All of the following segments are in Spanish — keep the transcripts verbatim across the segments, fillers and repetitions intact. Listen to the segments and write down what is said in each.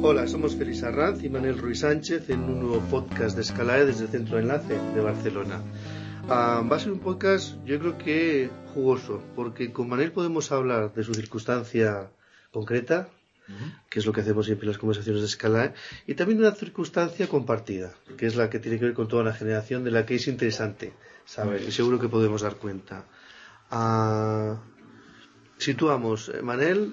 Hola, somos Félix Arranz y Manuel Ruiz Sánchez en un nuevo podcast de Escalae desde el Centro de Enlace de Barcelona. Uh, va a ser un podcast, yo creo que jugoso, porque con Manuel podemos hablar de su circunstancia concreta, uh-huh. que es lo que hacemos siempre en las conversaciones de Escalae, y también de una circunstancia compartida, que es la que tiene que ver con toda una generación de la que es interesante saber, uh-huh. y seguro que podemos dar cuenta. Uh, situamos, Manuel,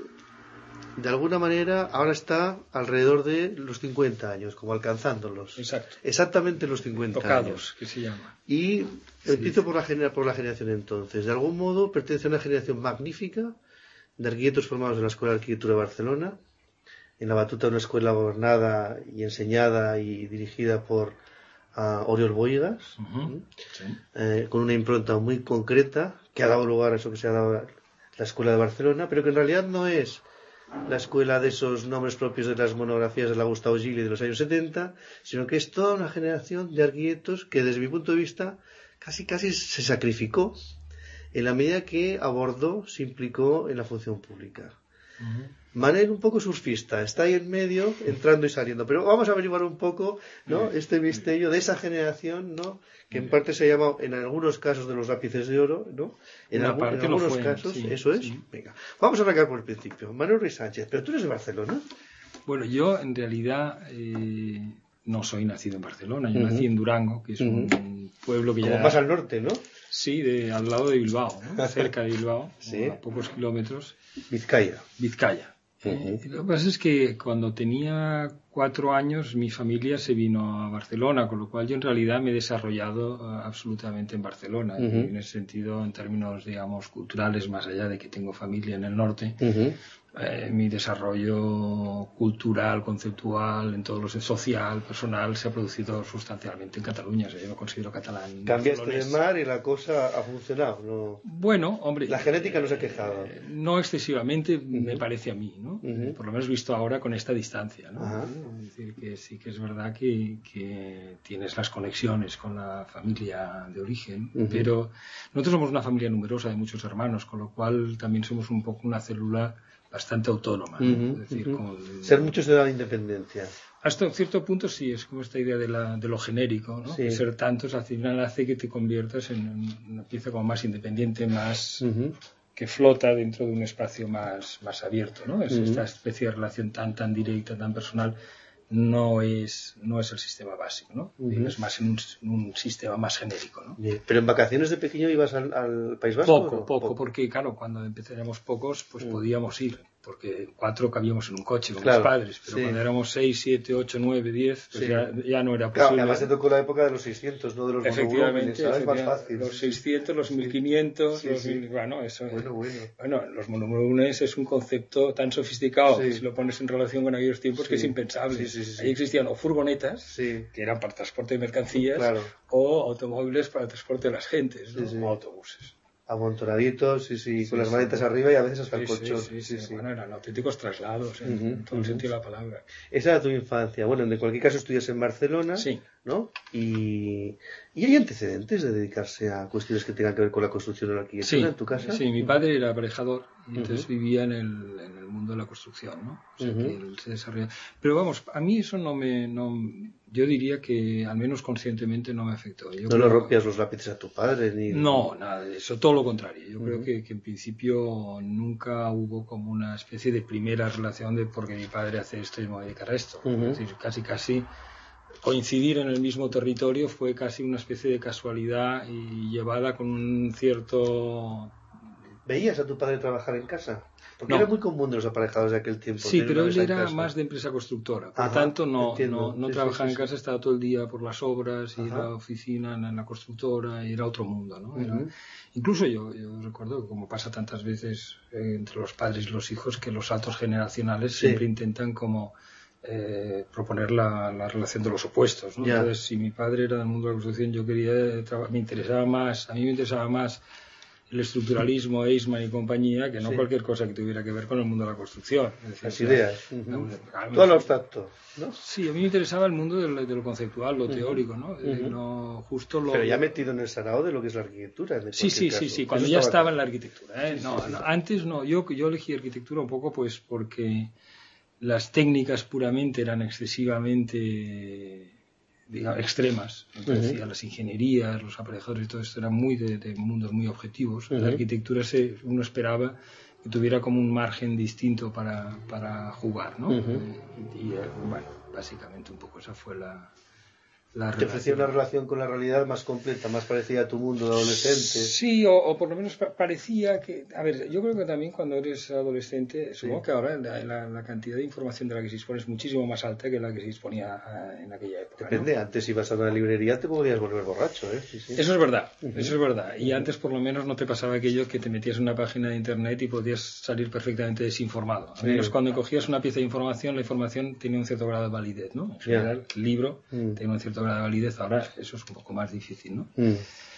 de alguna manera, ahora está alrededor de los cincuenta años, como alcanzándolos. Exacto. Exactamente los cincuenta Tocados, años. que se llama. Y sí. empiezo por la, genera, por la generación entonces. De algún modo pertenece a una generación magnífica de arquitectos formados en la Escuela de Arquitectura de Barcelona, en la batuta de una escuela gobernada y enseñada y dirigida por uh, Oriol Bohigas, uh-huh. sí. eh, con una impronta muy concreta que ha dado lugar a eso que se ha dado la Escuela de Barcelona, pero que en realidad no es la escuela de esos nombres propios de las monografías de la Gustavo Gili de los años setenta, sino que es toda una generación de arquitectos que desde mi punto de vista casi casi se sacrificó en la medida que abordó, se implicó en la función pública. Uh-huh. Manuel un poco surfista, está ahí en medio, entrando y saliendo, pero vamos a averiguar un poco, ¿no?, este misterio de esa generación, ¿no?, que en parte se llama, en algunos casos, de los lápices de oro, ¿no? En, algún, en algunos fue, casos, sí, eso es. Sí. Venga, vamos a arrancar por el principio. Manuel Ruiz Sánchez, pero tú eres de Barcelona. Bueno, yo en realidad eh, no soy nacido en Barcelona, yo uh-huh. nací en Durango, que es uh-huh. un pueblo que Como ya... más al norte, ¿no? Sí, de, al lado de Bilbao, ¿no? Cerca de Bilbao, sí. a pocos kilómetros. Vizcaya. Vizcaya. Uh-huh. Eh, lo que pasa es que cuando tenía cuatro años mi familia se vino a Barcelona, con lo cual yo en realidad me he desarrollado uh, absolutamente en Barcelona, uh-huh. en ese sentido, en términos, digamos, culturales, más allá de que tengo familia en el norte. Uh-huh. Eh, mi desarrollo cultural, conceptual, en todos los social, personal, se ha producido sustancialmente en Cataluña. O sea, yo me considero catalán. Cambiaste de mar y la cosa ha funcionado, ¿no? Bueno, hombre... La genética no se ha quejado. Eh, no excesivamente, uh-huh. me parece a mí, ¿no? Uh-huh. Por lo menos visto ahora con esta distancia, ¿no? Uh-huh. Es decir, que sí que es verdad que, que tienes las conexiones con la familia de origen, uh-huh. pero nosotros somos una familia numerosa de muchos hermanos, con lo cual también somos un poco una célula bastante autónoma, ¿no? Uh-huh, es decir, uh-huh. como de, ser muchos de la independencia. Hasta cierto punto sí, es como esta idea de, la, de lo genérico, ¿no? Sí. Que ser tantos al final hace que te conviertas en una pieza como más independiente, más uh-huh. que flota dentro de un espacio más, más abierto, ¿no? Es uh-huh. esta especie de relación tan tan directa, tan personal, no es no es el sistema básico, ¿no? Uh-huh. Es más en un, un sistema más genérico, ¿no? Bien. Pero en vacaciones de pequeño ibas al, al País Vasco. Poco, ¿no? poco, poco, porque claro, cuando empezáramos pocos, pues uh-huh. podíamos ir, porque cuatro cabíamos en un coche con claro, los padres, pero sí. cuando éramos seis, siete, ocho, nueve, diez, pues sí. ya, ya no era posible. Claro, además te tocó la época de los seiscientos, no de los efectivamente, monovolúmenes, ¿sabes? Más fácil. Los seiscientos, los mil quinientos, sí, los sí. mil, bueno, eso bueno, bueno. bueno, los monovolúmenes es un concepto tan sofisticado sí. que si lo pones en relación con aquellos tiempos sí. que es impensable. Sí, sí, sí, sí. Ahí existían o furgonetas, sí. que eran para transporte de mercancías, claro. o automóviles para el transporte de las gentes, ¿no? sí, sí. o autobuses. Amontonaditos, sí, sí, sí, con las sí, maletas sí. arriba y a veces hasta sí, el colchón. Sí, sí, sí, sí, sí. Bueno, eran auténticos traslados en, uh-huh, en todo uh-huh. el sentido de la palabra. Esa era tu infancia. Bueno, en cualquier caso estudias en Barcelona, sí. ¿no? Y, ¿y hay antecedentes de dedicarse a cuestiones que tengan que ver con la construcción o la arquitectura sí, en tu casa? Sí, mi padre era aparejador y entonces uh-huh. vivía en el, en el mundo de la construcción, ¿no? O sea, uh-huh. que él se desarrolla. Pero vamos, a mí eso no me... No, yo diría que, al menos conscientemente, no me afectó. Yo ¿No creo, le rompías los lápices a tu padre? Ni... No, nada de eso, todo lo contrario. Yo uh-huh. creo que, que en principio nunca hubo como una especie de primera relación de porque mi padre hace esto y me voy a dedicar a esto. Uh-huh. Es decir, casi casi coincidir en el mismo territorio fue casi una especie de casualidad y llevada con un cierto... ¿Veías a tu padre trabajar en casa? Porque no. era muy común de los aparejados de aquel tiempo. Sí, pero él era más de empresa constructora. Por Ajá, tanto, no, entiendo. no, no sí, trabajaba sí, en casa, sí. estaba todo el día por las obras, Ajá. ir a la oficina en la constructora, y era otro mundo, ¿no? Era, uh-huh. Incluso yo, yo recuerdo que, como pasa tantas veces eh, entre los padres y los hijos, que los saltos generacionales sí. siempre intentan como eh, proponer la, la relación de los opuestos, ¿no? Yeah. Entonces, si mi padre era del mundo de la construcción, yo quería, me interesaba más, a mí me interesaba más el estructuralismo, Eisman y compañía, que no sí. cualquier cosa que tuviera que ver con el mundo de la construcción. Es decir, las o sea, ideas. Uh-huh. a mí, todo lo abstracto, ¿no? Sí, a mí me interesaba el mundo de lo, de lo conceptual, lo uh-huh. teórico, ¿no? Uh-huh. lo, justo lo... Pero ya metido en el sarao de lo que es la arquitectura. En sí, sí, caso. sí, sí, cuando Eso ya estaba estaba en la arquitectura. ¿eh? sí, no, sí, sí. no, antes no, yo, yo elegí arquitectura un poco pues porque las técnicas puramente eran excesivamente, digamos, extremas. Entonces, uh-huh. las ingenierías, los aparejadores y todo esto eran muy de, de mundos muy objetivos. Uh-huh. La arquitectura se, uno esperaba que tuviera como un margen distinto para, para jugar, ¿no? Uh-huh. Y, y bueno, básicamente un poco esa fue la... La te ofrecía una relación con la realidad más completa, más parecida a tu mundo de adolescente. Sí, o, o por lo menos parecía que... A ver, yo creo que también cuando eres adolescente, supongo sí. que ahora la, la, la cantidad de información de la que se dispone es muchísimo más alta que la que se disponía en aquella época. Depende, ¿no? Antes ibas a una librería te podías volver borracho, ¿eh? Sí, sí. Eso es verdad, uh-huh. eso es verdad. Y uh-huh. antes por lo menos no te pasaba aquello que te metías en una página de internet y podías salir perfectamente desinformado. Al menos sí. cuando cogías una pieza de información, la información tenía un cierto grado de validez, ¿no? En general, yeah. el libro uh-huh. tenía un cierto grado de validez. Ahora eso es un poco más difícil, ¿no? Mm.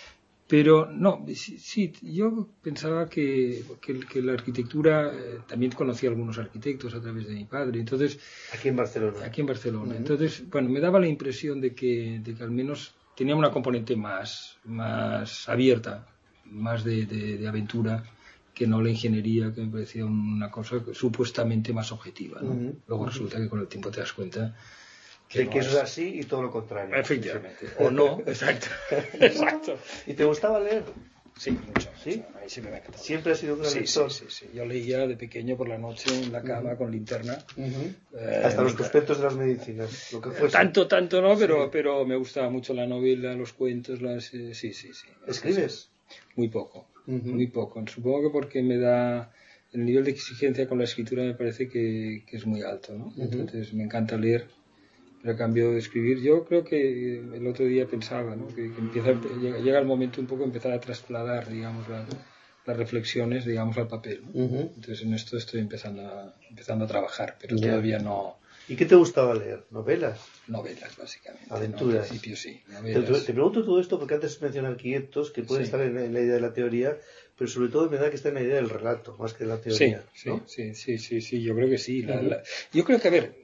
Pero no, sí, sí, yo pensaba que, que, que la arquitectura, eh, también conocía a algunos arquitectos a través de mi padre, entonces... Aquí en Barcelona. Aquí en Barcelona. Uh-huh. Entonces, bueno, me daba la impresión de que, de que al menos tenía una componente más, más abierta, más de, de, de aventura, que no la ingeniería, que me parecía una cosa supuestamente más objetiva, ¿no? Uh-huh. Luego uh-huh. resulta que con el tiempo te das cuenta que de no que eso es así y todo lo contrario. Efectivamente. O no, exacto. exacto. ¿Y te gustaba leer? Sí, mucho. ¿Sí? A mí siempre me ha encantado. ¿Siempre has sido un gran sí, lector? Sí, sí, sí. Yo leía de pequeño por la noche en la cama uh-huh. con linterna. Uh-huh. Eh, Hasta los prospectos de las medicinas, lo que fuese. Tanto, tanto no, pero, sí. pero me gustaba mucho la novela, los cuentos, las... Eh, sí, sí, sí. ¿Escribes? Muy poco, uh-huh. muy poco. Supongo que porque me da... El nivel de exigencia con la escritura me parece que, que es muy alto, ¿no? Uh-huh. Entonces me encanta leer. Pero a cambio de escribir, yo creo que el otro día pensaba, ¿no? que, que empieza, llega, llega el momento un poco de empezar a trasladar, digamos, la, las reflexiones, digamos, al papel, ¿no? Uh-huh. Entonces en esto estoy empezando a, empezando a trabajar, pero yeah. todavía no... ¿Y qué te gustaba leer? ¿Novelas? Novelas, básicamente. ¿Aventuras? No, al principio sí, novelas. Te, te pregunto todo esto porque antes mencioné quietos que pueden sí. estar en, en la idea de la teoría, pero sobre todo me da que está en la idea del relato, más que de la teoría. Sí, ¿no? sí, sí, sí, sí, yo creo que sí. La, uh-huh. la, yo creo que, a ver,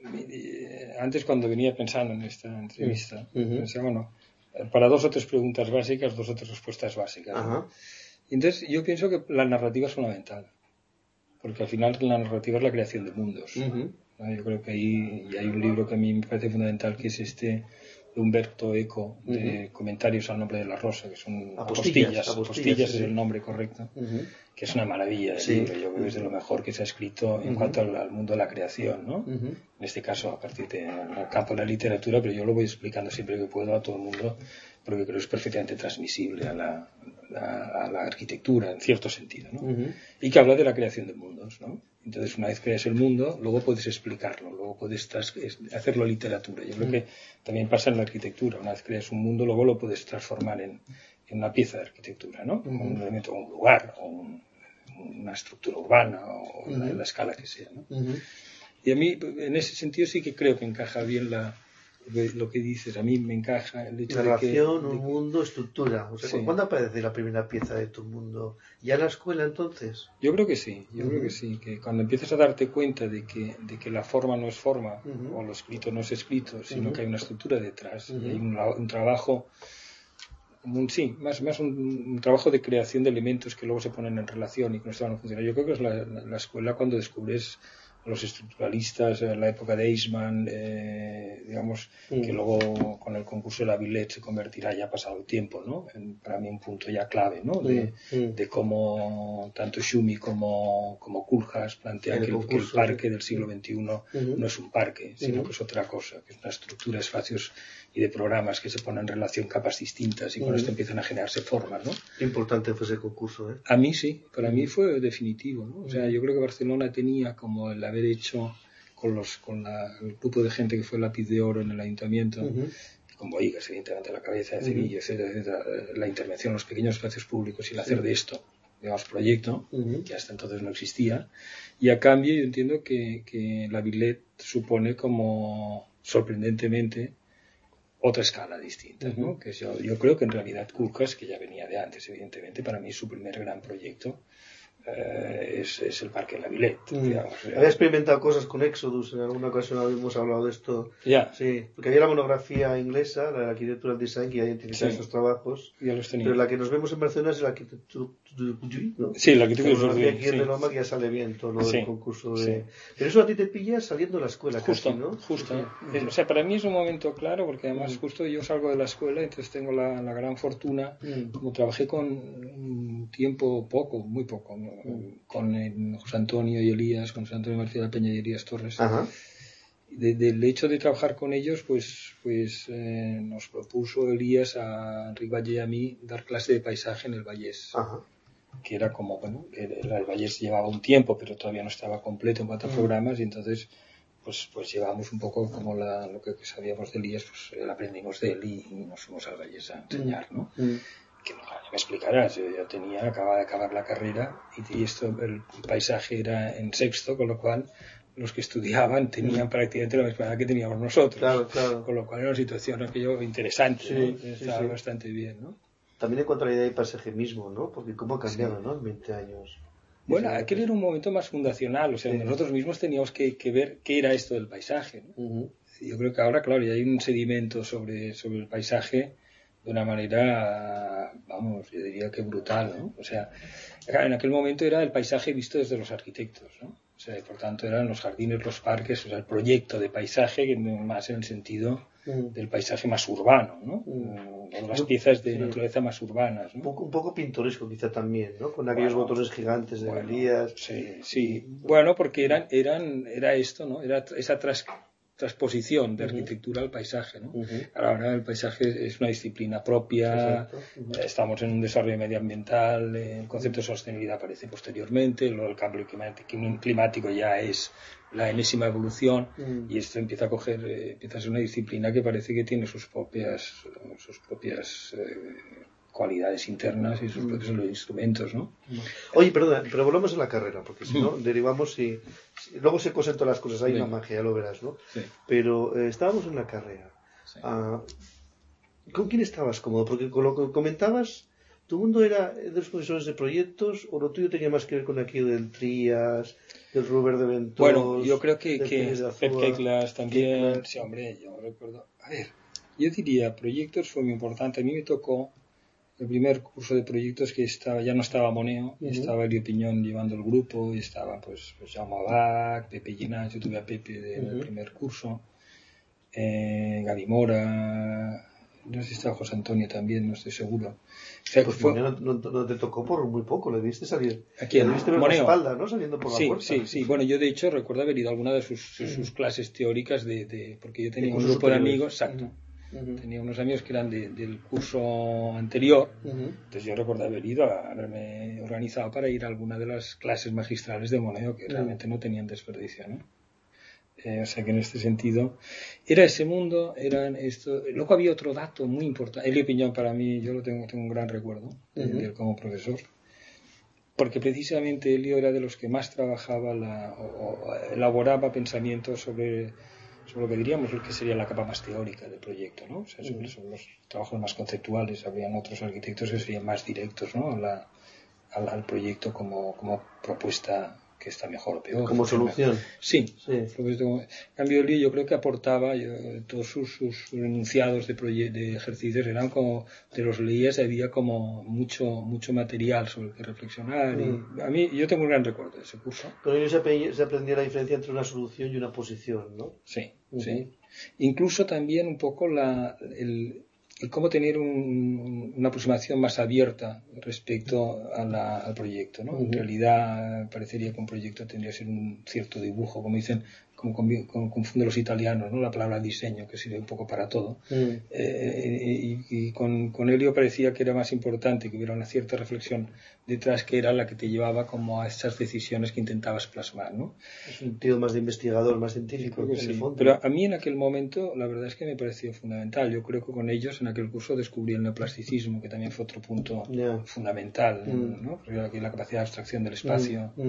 antes cuando venía pensando en esta entrevista, uh-huh. pensaba, bueno, para dos o tres preguntas básicas, dos o tres respuestas básicas. Uh-huh. ¿no? Entonces, yo pienso que la narrativa es fundamental, porque al final la narrativa es la creación de mundos. Uh-huh. ¿no? Yo creo que ahí y hay un libro que a mí me parece fundamental, que es este de Umberto Eco, de uh-huh. Comentarios al nombre de la rosa, que son apostillas, apostillas, apostillas sí. es el nombre correcto, uh-huh. que es una maravilla de sí. libro, yo creo que es de lo mejor que se ha escrito en uh-huh. cuanto al, al mundo de la creación, ¿no? Uh-huh. En este caso a partir del campo de la literatura, pero yo lo voy explicando siempre que puedo a todo el mundo, porque creo que es perfectamente transmisible a la, a, a la arquitectura, en cierto sentido, ¿no? Uh-huh. Y que habla de la creación de mundos, ¿no? Entonces, una vez creas el mundo, luego puedes explicarlo, luego puedes tras- hacerlo literatura. Yo creo que también pasa en la arquitectura. Una vez creas un mundo, luego lo puedes transformar en, en una pieza de arquitectura, ¿no? Uh-huh. Un elemento, un lugar, o un, una estructura urbana, o uh-huh. la, la escala que sea, ¿no? Uh-huh. Y a mí, en ese sentido, sí que creo que encaja bien la, lo que dices. A mí me encaja el hecho Narración, de que... Narración, un mundo, estructura. O sea, sí. ¿Cuándo aparece la primera pieza de tu mundo? ¿Ya en la escuela entonces? Yo creo que sí, yo uh-huh. creo que sí. Que cuando empiezas a darte cuenta de que, de que la forma no es forma, uh-huh. o lo escrito no es escrito, sino uh-huh. que hay una estructura detrás, uh-huh. y hay un, un trabajo... Un, sí, más, más un, un trabajo de creación de elementos que luego se ponen en relación y que no estaban funcionando. Yo creo que es la, la, la escuela cuando descubres los estructuralistas, en la época de Eisman, eh, digamos, mm. que luego con el concurso de la Villette se convertirá, ya pasado el tiempo, ¿no? En, para mí un punto ya clave, ¿no? De, mm. de cómo tanto Schumi como, como Koolhaas plantean que el, que el parque del siglo veintiuno mm. no es un parque, sino mm. que es otra cosa, que es una estructura de espacios y de programas que se ponen en relación capas distintas y con mm. esto empiezan a generarse formas, ¿no? Qué importante fue ese concurso, ¿eh? A mí sí, para mm. mí fue definitivo, ¿no? O sea, yo creo que Barcelona tenía como el haber hecho con los con la, el grupo de gente que fue lápiz de oro en el ayuntamiento, uh-huh. con Bohigas, evidentemente, a la cabeza de Sevilla, uh-huh. etcétera, etcétera, la intervención en los pequeños espacios públicos y el hacer sí. de esto, digamos, proyecto, uh-huh. que hasta entonces no existía, y a cambio yo entiendo que, que la Villette supone como, sorprendentemente, otra escala distinta, uh-huh. ¿no? Que yo, yo creo que en realidad Koolhaas, que ya venía de antes, evidentemente, para mí su primer gran proyecto eh, es, es el Parque La Villette. Mm. Digamos, eh. Había experimentado cosas con Exodus, en alguna ocasión habíamos hablado de esto. Ya. Sí, porque había la monografía inglesa, la de Architectural Design, que ya identifica Sí. estos trabajos. Ya los tenía. Pero la que nos vemos en Barcelona es la Arquitectura, ¿no? Sí, la Arquitectura la monografía aquí sí. en el Loma, que ya sale bien todo lo Sí. del concurso de... Sí. Pero eso a ti te pilla saliendo de la escuela Justo, casi, ¿no? justo. Sí. Es- o sea, para mí es un momento claro, porque además Mm. justo yo salgo de la escuela, entonces tengo la, la gran fortuna, Mm. como trabajé con un tiempo poco, muy poco, ¿no? Mm. con eh, José Antonio y Elías, con José Antonio García de la Peña y Elías Torres. Ajá. De- del hecho de trabajar con ellos, pues, pues eh, nos propuso Elías a Enric Valle y a mí dar clase de paisaje en el Vallés. Ajá. Que era como, bueno, el, el Vallés llevaba un tiempo, pero todavía no estaba completo en cuanto a Mm. programas, y entonces pues pues llevábamos un poco como la, lo que sabíamos de Elías, pues lo aprendimos de él y, y nos fuimos al Vallés a enseñar, ¿no? Mm. Que no, ya me explicarás, yo ya tenía, acababa de acabar la carrera y, y esto, el paisaje era en sexto, con lo cual los que estudiaban tenían Mm. prácticamente la misma edad que teníamos nosotros, Claro, claro. con lo cual era una situación aquello interesante, Sí, ¿no? sí, Estaba sí. bastante bien, ¿no? También en cuanto a la idea de paisaje mismo, ¿no? Porque cómo ha cambiado, ¿no? En veinte años. Bueno, Esa- aquel era un momento más fundacional, o sea, Sí. nosotros mismos teníamos que, que ver qué era esto del paisaje, ¿no? Ujú. Yo creo que ahora, claro, ya hay un sedimento sobre, sobre el paisaje de una manera, vamos, yo diría que brutal, ¿no? O sea, en aquel momento era el paisaje visto desde los arquitectos, ¿no? O sea, y por tanto eran los jardines, los parques, o sea, el proyecto de paisaje, que más en el sentido Mm. del paisaje más urbano, ¿no? Mm. O las piezas de Sí. naturaleza más urbanas, Un ¿no? poco, un poco pintoresco quizá también, ¿no? Con aquellos Bueno, botones gigantes de Bueno, Elías. sí, sí. Bueno, porque eran, eran, era esto, ¿no? Era esa tras- transposición de Ujú. arquitectura al paisaje, ¿no? Ujú. Ahora el paisaje es una disciplina propia, Exacto. Ujú. eh, estamos en un desarrollo medioambiental, eh, el concepto de sostenibilidad aparece posteriormente, luego el cambio climático, climático ya es la enésima evolución Mm. y esto empieza a coger, eh, empieza a ser una disciplina que parece que tiene sus propias, sus propias eh, cualidades internas y sus Mm. propios instrumentos, ¿no? Oye, perdona, pero volvamos a la carrera, porque si no, derivamos y, si- luego se cosen todas las cosas, hay Venga. una magia, ya lo verás, ¿no? Sí. Pero eh, estábamos en la carrera. Sí. Ah, ¿con quién estabas cómodo? Porque con lo que comentabas, ¿tu mundo era de los profesores de proyectos o lo tuyo tenía más que ver con aquello del Trías, del Ruber de Ventos? Bueno, yo creo que, del que Pérez de Azúa, Pep Keiklas también, Keiklas? sí, hombre, yo recuerdo. A ver, yo diría, proyectos fue muy importante. A mí me tocó el primer curso de proyectos que estaba, ya no estaba Moneo, Ujú. estaba Elio Piñón llevando el grupo, y estaba pues, pues Jaume Abad, Pepe Llinás, yo tuve a Pepe de- en el Ujú. primer curso, eh, Gaby Mora, no sé si estaba José Antonio también, no estoy seguro. O sea, que Pues fue, Moneo no, no- no te tocó por muy poco, le viste salir. ¿A quién? Le viste ver la Moneo. espalda, ¿no? Saliendo por la Sí, puerta. sí, sí. Bueno, yo de hecho recuerdo haber ido a alguna de sus, sus, sus clases teóricas de, de- porque yo tenía un cursos grupo de superiores. amigos, exacto. Ujú. Tenía unos amigos que eran de- del curso anterior, Ujú. entonces yo recuerdo haber ido a haberme organizado para ir a alguna de las clases magistrales de Moneo que Mm. realmente no tenían desperdicio, ¿no? Eh, o sea que en este sentido era ese mundo, eran esto. Luego había otro dato muy importante. Elio Piñón para mí, yo lo tengo, tengo un gran recuerdo de, Ujú. de él como profesor, porque precisamente Elio era de los que más trabajaba la, o, o elaboraba pensamientos sobre, sobre lo que diríamos lo que sería la capa más teórica del proyecto, ¿no? O sea, sobre, sobre los trabajos más conceptuales. Habrían otros arquitectos que serían más directos, ¿no? A la- al, al proyecto como, como propuesta que está mejor o peor. Como solución. Sí. Sí. Propuesta como- En cambio, Elio yo creo que aportaba, yo, todos sus, sus enunciados de, proye- de ejercicios eran como, te los leías, había como mucho mucho material sobre el que reflexionar. Mm. Y a mí, yo tengo un gran recuerdo de ese curso. Con ello se, ape- se aprendía la diferencia entre una solución y una posición, ¿no? Sí, Ujú. sí. Incluso también un poco la, el, el cómo tener un- una aproximación más abierta respecto a la- al proyecto, ¿no? En Ujú. realidad parecería que un proyecto tendría que ser un cierto dibujo, como dicen, como, convi- como confunden los italianos, ¿no? La palabra diseño, que sirve un poco para todo. Mm. Eh, y y con, con Elio parecía que era más importante que hubiera una cierta reflexión detrás, que era la que te llevaba como a esas decisiones que intentabas plasmar, ¿no? Es un tío más de investigador, más científico, Creo que en sí. el fondo. Pero a mí en aquel momento la verdad es que me pareció fundamental. Yo creo que con ellos en aquel curso descubrí el neoplasticismo, que también fue otro punto Ya. fundamental, Mm. ¿no? Porque aquí la capacidad de abstracción del espacio Mm, mm.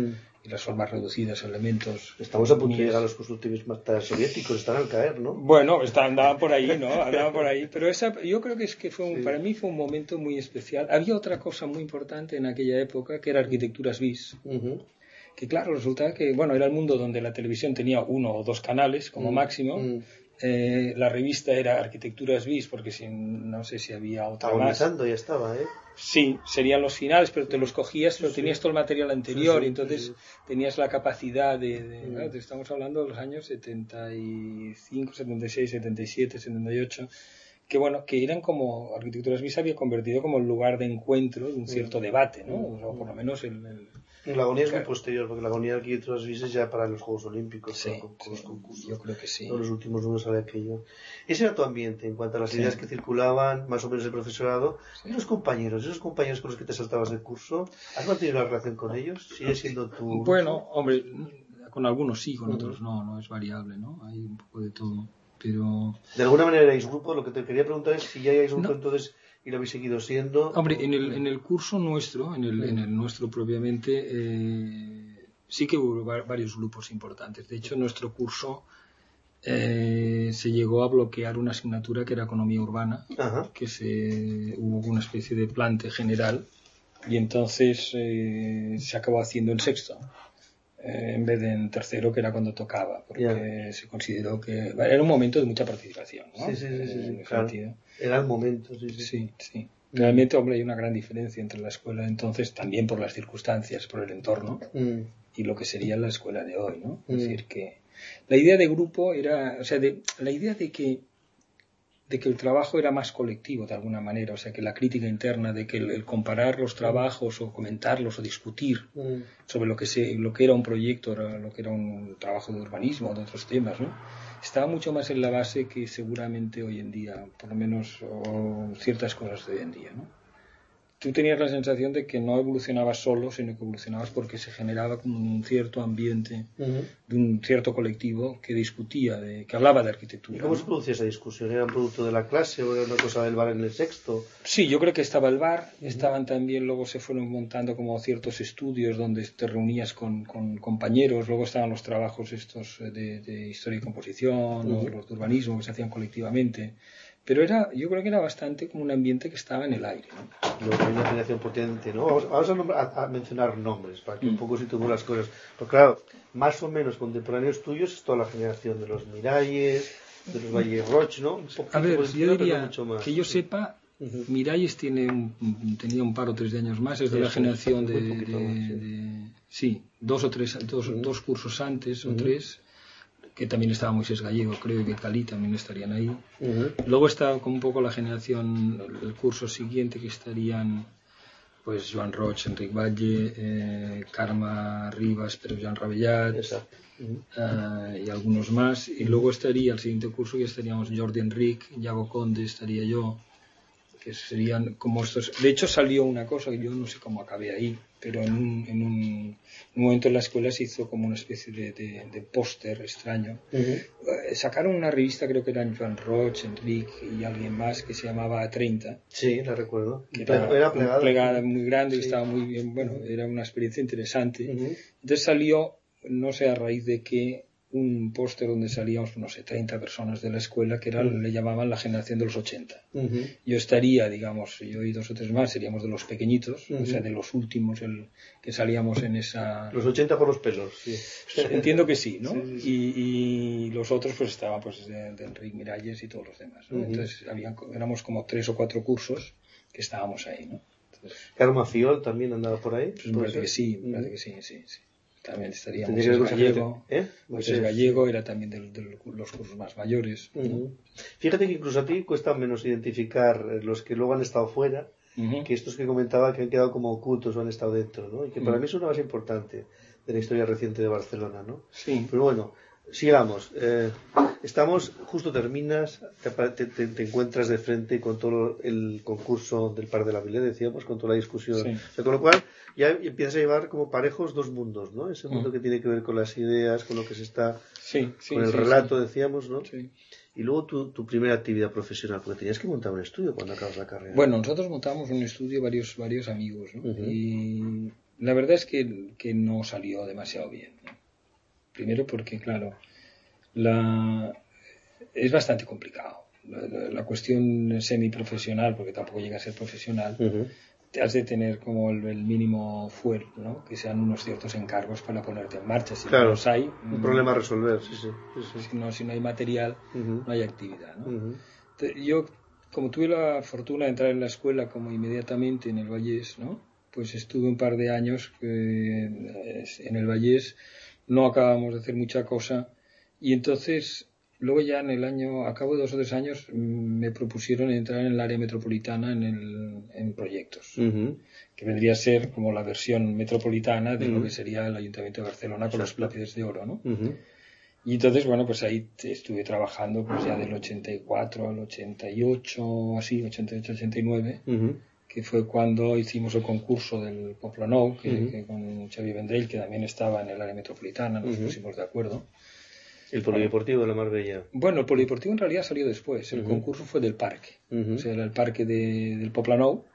y las formas reducidas, elementos. Estamos a punto de llegar a los constructivistas soviéticos, están al caer, ¿no? Bueno, está, andaban por ahí, ¿no? Andaban por ahí. Pero esa, yo creo que es que fue un, sí. Para mí fue un momento muy especial. Había otra cosa muy importante en aquella época que era arquitecturas bis. Uh-huh. Que claro, resulta que, bueno, era el mundo donde la televisión tenía uno o dos canales como uh-huh. máximo. Uh-huh. Eh, la revista era Arquitecturas bis, porque si, no sé si había otra Agonizando más. Ya estaba, ¿eh? Sí, serían los finales, pero te los cogías, pero sí. tenías todo el material anterior, sí, sí, y entonces sí. tenías la capacidad de... de mm. ¿no? Estamos hablando de los años setenta y cinco, setenta y seis, setenta y siete, setenta y ocho, que bueno, que eran como... Arquitecturas bis había convertido como el lugar de encuentro de un cierto mm. debate, ¿no? Mm. O por lo menos el... el La agonía es muy posterior, porque la agonía de Arquitecturas bis es ya para los Juegos Olímpicos, sí, con, con sí, los concursos. Yo creo que sí. Todos los últimos números sale aquello. Ese era tu ambiente en cuanto a las sí. ideas que circulaban, más o menos el profesorado. Sí. ¿Y los compañeros? ¿Esos compañeros con los que te saltabas del curso? ¿Has mantenido una relación con ellos? ¿Sigue siendo tu...? Bueno, hombre, con algunos sí, con uh-huh. otros no, no es variable, ¿no? Hay un poco de todo, pero... ¿De alguna manera erais grupo? Lo que te quería preguntar es si ya erais grupo, no. entonces... ¿Y lo habéis seguido siendo? Hombre, en el, en el curso nuestro, en el, sí. en el nuestro propiamente, eh, sí que hubo varios grupos importantes. De hecho, en nuestro curso eh, se llegó a bloquear una asignatura que era Economía Urbana, Ajá. que se hubo una especie de plante general, y entonces eh, se acabó haciendo en sexto, eh, en vez de en tercero, que era cuando tocaba, porque yeah. se consideró que era un momento de mucha participación, ¿no? Sí, sí, sí, sí, sí claro. Era el momento, sí, sí. Sí, sí. Realmente, hombre, hay una gran diferencia entre la escuela de entonces, también por las circunstancias, por el entorno, mm. y lo que sería la escuela de hoy, ¿no? Mm. Es decir, que la idea de grupo era, o sea, de, la idea de que de que el trabajo era más colectivo de alguna manera, o sea, que la crítica interna, de que el, el comparar los trabajos o comentarlos o discutir mm. sobre lo que se, lo que era un proyecto, lo que era un trabajo de urbanismo o de otros temas, ¿no? Estaba mucho más en la base que seguramente hoy en día, por lo menos o ciertas cosas de hoy en día, ¿no? Tú tenías la sensación de que no evolucionabas solo, sino que evolucionabas porque se generaba como un cierto ambiente uh-huh. de un cierto colectivo que discutía, de, que hablaba de arquitectura. ¿Y cómo ¿no? se producía esa discusión? ¿Era un producto de la clase o era una cosa del bar en el sexto? Sí, yo creo que estaba el bar, uh-huh. estaban también, luego se fueron montando como ciertos estudios donde te reunías con, con compañeros, luego estaban los trabajos estos de, de historia y composición, uh-huh. o los de urbanismo que se hacían colectivamente. Pero era, yo creo que era bastante como un ambiente que estaba en el aire, ¿no? Luego hay una generación potente, ¿no? Vamos, vamos a, nombrar, a, a mencionar nombres para que mm. un poco situemos las cosas. Porque claro, más o menos contemporáneos tuyos es toda la generación de los Miralles, de los Valle Roch, ¿no? Un a ver, yo diría que yo sepa, uh-huh. Miralles tiene un, tenía un par o tres de años más, es de Eso, la generación de, de, más, sí. de... Sí, dos o tres, dos, uh-huh. dos cursos antes uh-huh. o tres... que también estaba Moisés Gallego, creo que Calí también estarían ahí. Uh-huh. Luego está como un poco la generación, el curso siguiente que estarían pues Joan Roig, Enric Valle, eh, Carme Ribas, pero Jean Rabellat, uh-huh. uh, y algunos más. Y luego estaría el siguiente curso que estaríamos Jordi Enric, Iago Conde, estaría yo, que serían como estos. De hecho salió una cosa que yo no sé cómo acabé ahí, pero en un, en un, en un momento en la escuela se hizo como una especie de, de, de póster extraño. Uh-huh. Eh, sacaron una revista, creo que eran Joan Roig, Enric y alguien más, que se llamaba A treinta. Sí, la recuerdo. Que era, era plegada, plegada muy grande, sí. Y estaba muy bien, bueno, uh-huh. era una experiencia interesante. Uh-huh. Entonces salió, no sé a raíz de qué, un póster donde salíamos, no sé, treinta personas de la escuela, que era, uh-huh. le llamaban la generación de los ochenta. Uh-huh. Yo estaría, digamos, yo y dos o tres más, seríamos de los pequeñitos, uh-huh. o sea, de los últimos el, que salíamos en esa... Los ochenta por los pelos, sí. Entiendo que sí, ¿no? Sí, sí, sí. Y, y los otros pues estaban pues de, de Enric Miralles y todos los demás, ¿no? Uh-huh. Entonces habían, éramos como tres o cuatro cursos que estábamos ahí, ¿no? Entonces, Carme Fiol también andaba por ahí. Pues me parece que sí, me parece que sí, sí, sí. También estaría Moisés Gallego. ¿Eh? Moisés Gallego era también de, de los cursos más mayores. Uh-huh. Fíjate que incluso a ti cuesta menos identificar los que luego han estado fuera, uh-huh. que estos que comentaba que han quedado como ocultos o han estado dentro, ¿no? Y que para uh-huh. mí es una base importante de la historia reciente de Barcelona, ¿no? Sí. Pero bueno, sigamos. Eh, estamos, justo terminas, te, te, te encuentras de frente con todo el concurso del Par de la Vila, decíamos, con toda la discusión. Sí. O sea, con lo cual ya empiezas a llevar como parejos dos mundos, ¿no? Ese mundo uh-huh. que tiene que ver con las ideas, con lo que se está... Sí, sí, con el sí, relato, sí. decíamos, ¿no? Sí. Y luego tu, tu primera actividad profesional, porque tenías que montar un estudio cuando acabas la carrera. Bueno, nosotros montamos un estudio, varios varios amigos, ¿no? Uh-huh. Y la verdad es que, que no salió demasiado bien, ¿no? Primero porque, claro, la, es bastante complicado. La, la, la cuestión semiprofesional, porque tampoco llega a ser profesional, Uh-huh. te has de tener como el, el mínimo fuel, ¿no? Que sean unos ciertos encargos para ponerte en marcha. Si claro, no los hay, un problema a resolver, sí, sí. sí, sí. Si, no, si no hay material, uh-huh. no hay actividad, ¿no? Uh-huh. Entonces, yo, como tuve la fortuna de entrar en la escuela como inmediatamente en el Vallés, ¿no? Pues estuve un par de años eh, en el Vallés, no acabamos de hacer mucha cosa, y entonces luego ya en el año, a cabo de dos o tres años, me propusieron entrar en el área metropolitana en, el, en proyectos, uh-huh. que vendría a ser como la versión metropolitana de uh-huh. lo que sería el Ayuntamiento de Barcelona con los lápices de oro, ¿no? Uh-huh. Y entonces, bueno, pues ahí estuve trabajando pues ya del ochenta y cuatro al ochenta y ocho, así, ochenta y ocho, ochenta y nueve, uh-huh. que fue cuando hicimos el concurso del Poblenou, que, uh-huh. que con Xavi Vendrell, que también estaba en el área metropolitana, nos uh-huh. pusimos de acuerdo. El polideportivo de la Marbella. Bueno, el polideportivo en realidad salió después. El uh-huh. concurso fue del parque. Uh-huh. O sea, era el parque de, del Poblenou.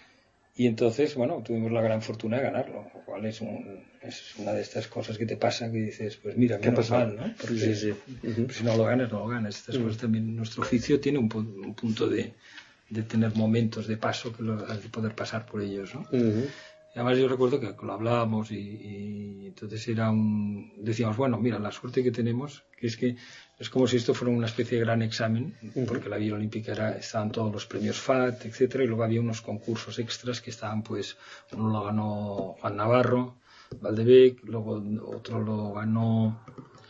Y entonces, bueno, tuvimos la gran fortuna de ganarlo, lo cual es, un, es una de estas cosas que te pasa que dices, pues mira, menos mal, ¿no? Porque sí, sí. Uh-huh. Pues si no lo ganas, no lo ganas. Estas uh-huh. cosas también, nuestro oficio tiene un, un punto de, de tener momentos de paso que lo, de poder pasar por ellos, ¿no? Uh-huh. Y además yo recuerdo que lo hablábamos y, y entonces era un... Decíamos, bueno, mira, la suerte que tenemos, que es que es como si esto fuera una especie de gran examen, uh-huh. porque la Villa Olímpica era, estaban todos los premios F A T, etcétera, y luego había unos concursos extras que estaban, pues, uno lo ganó Juan Navarro, Valdebec, luego otro lo ganó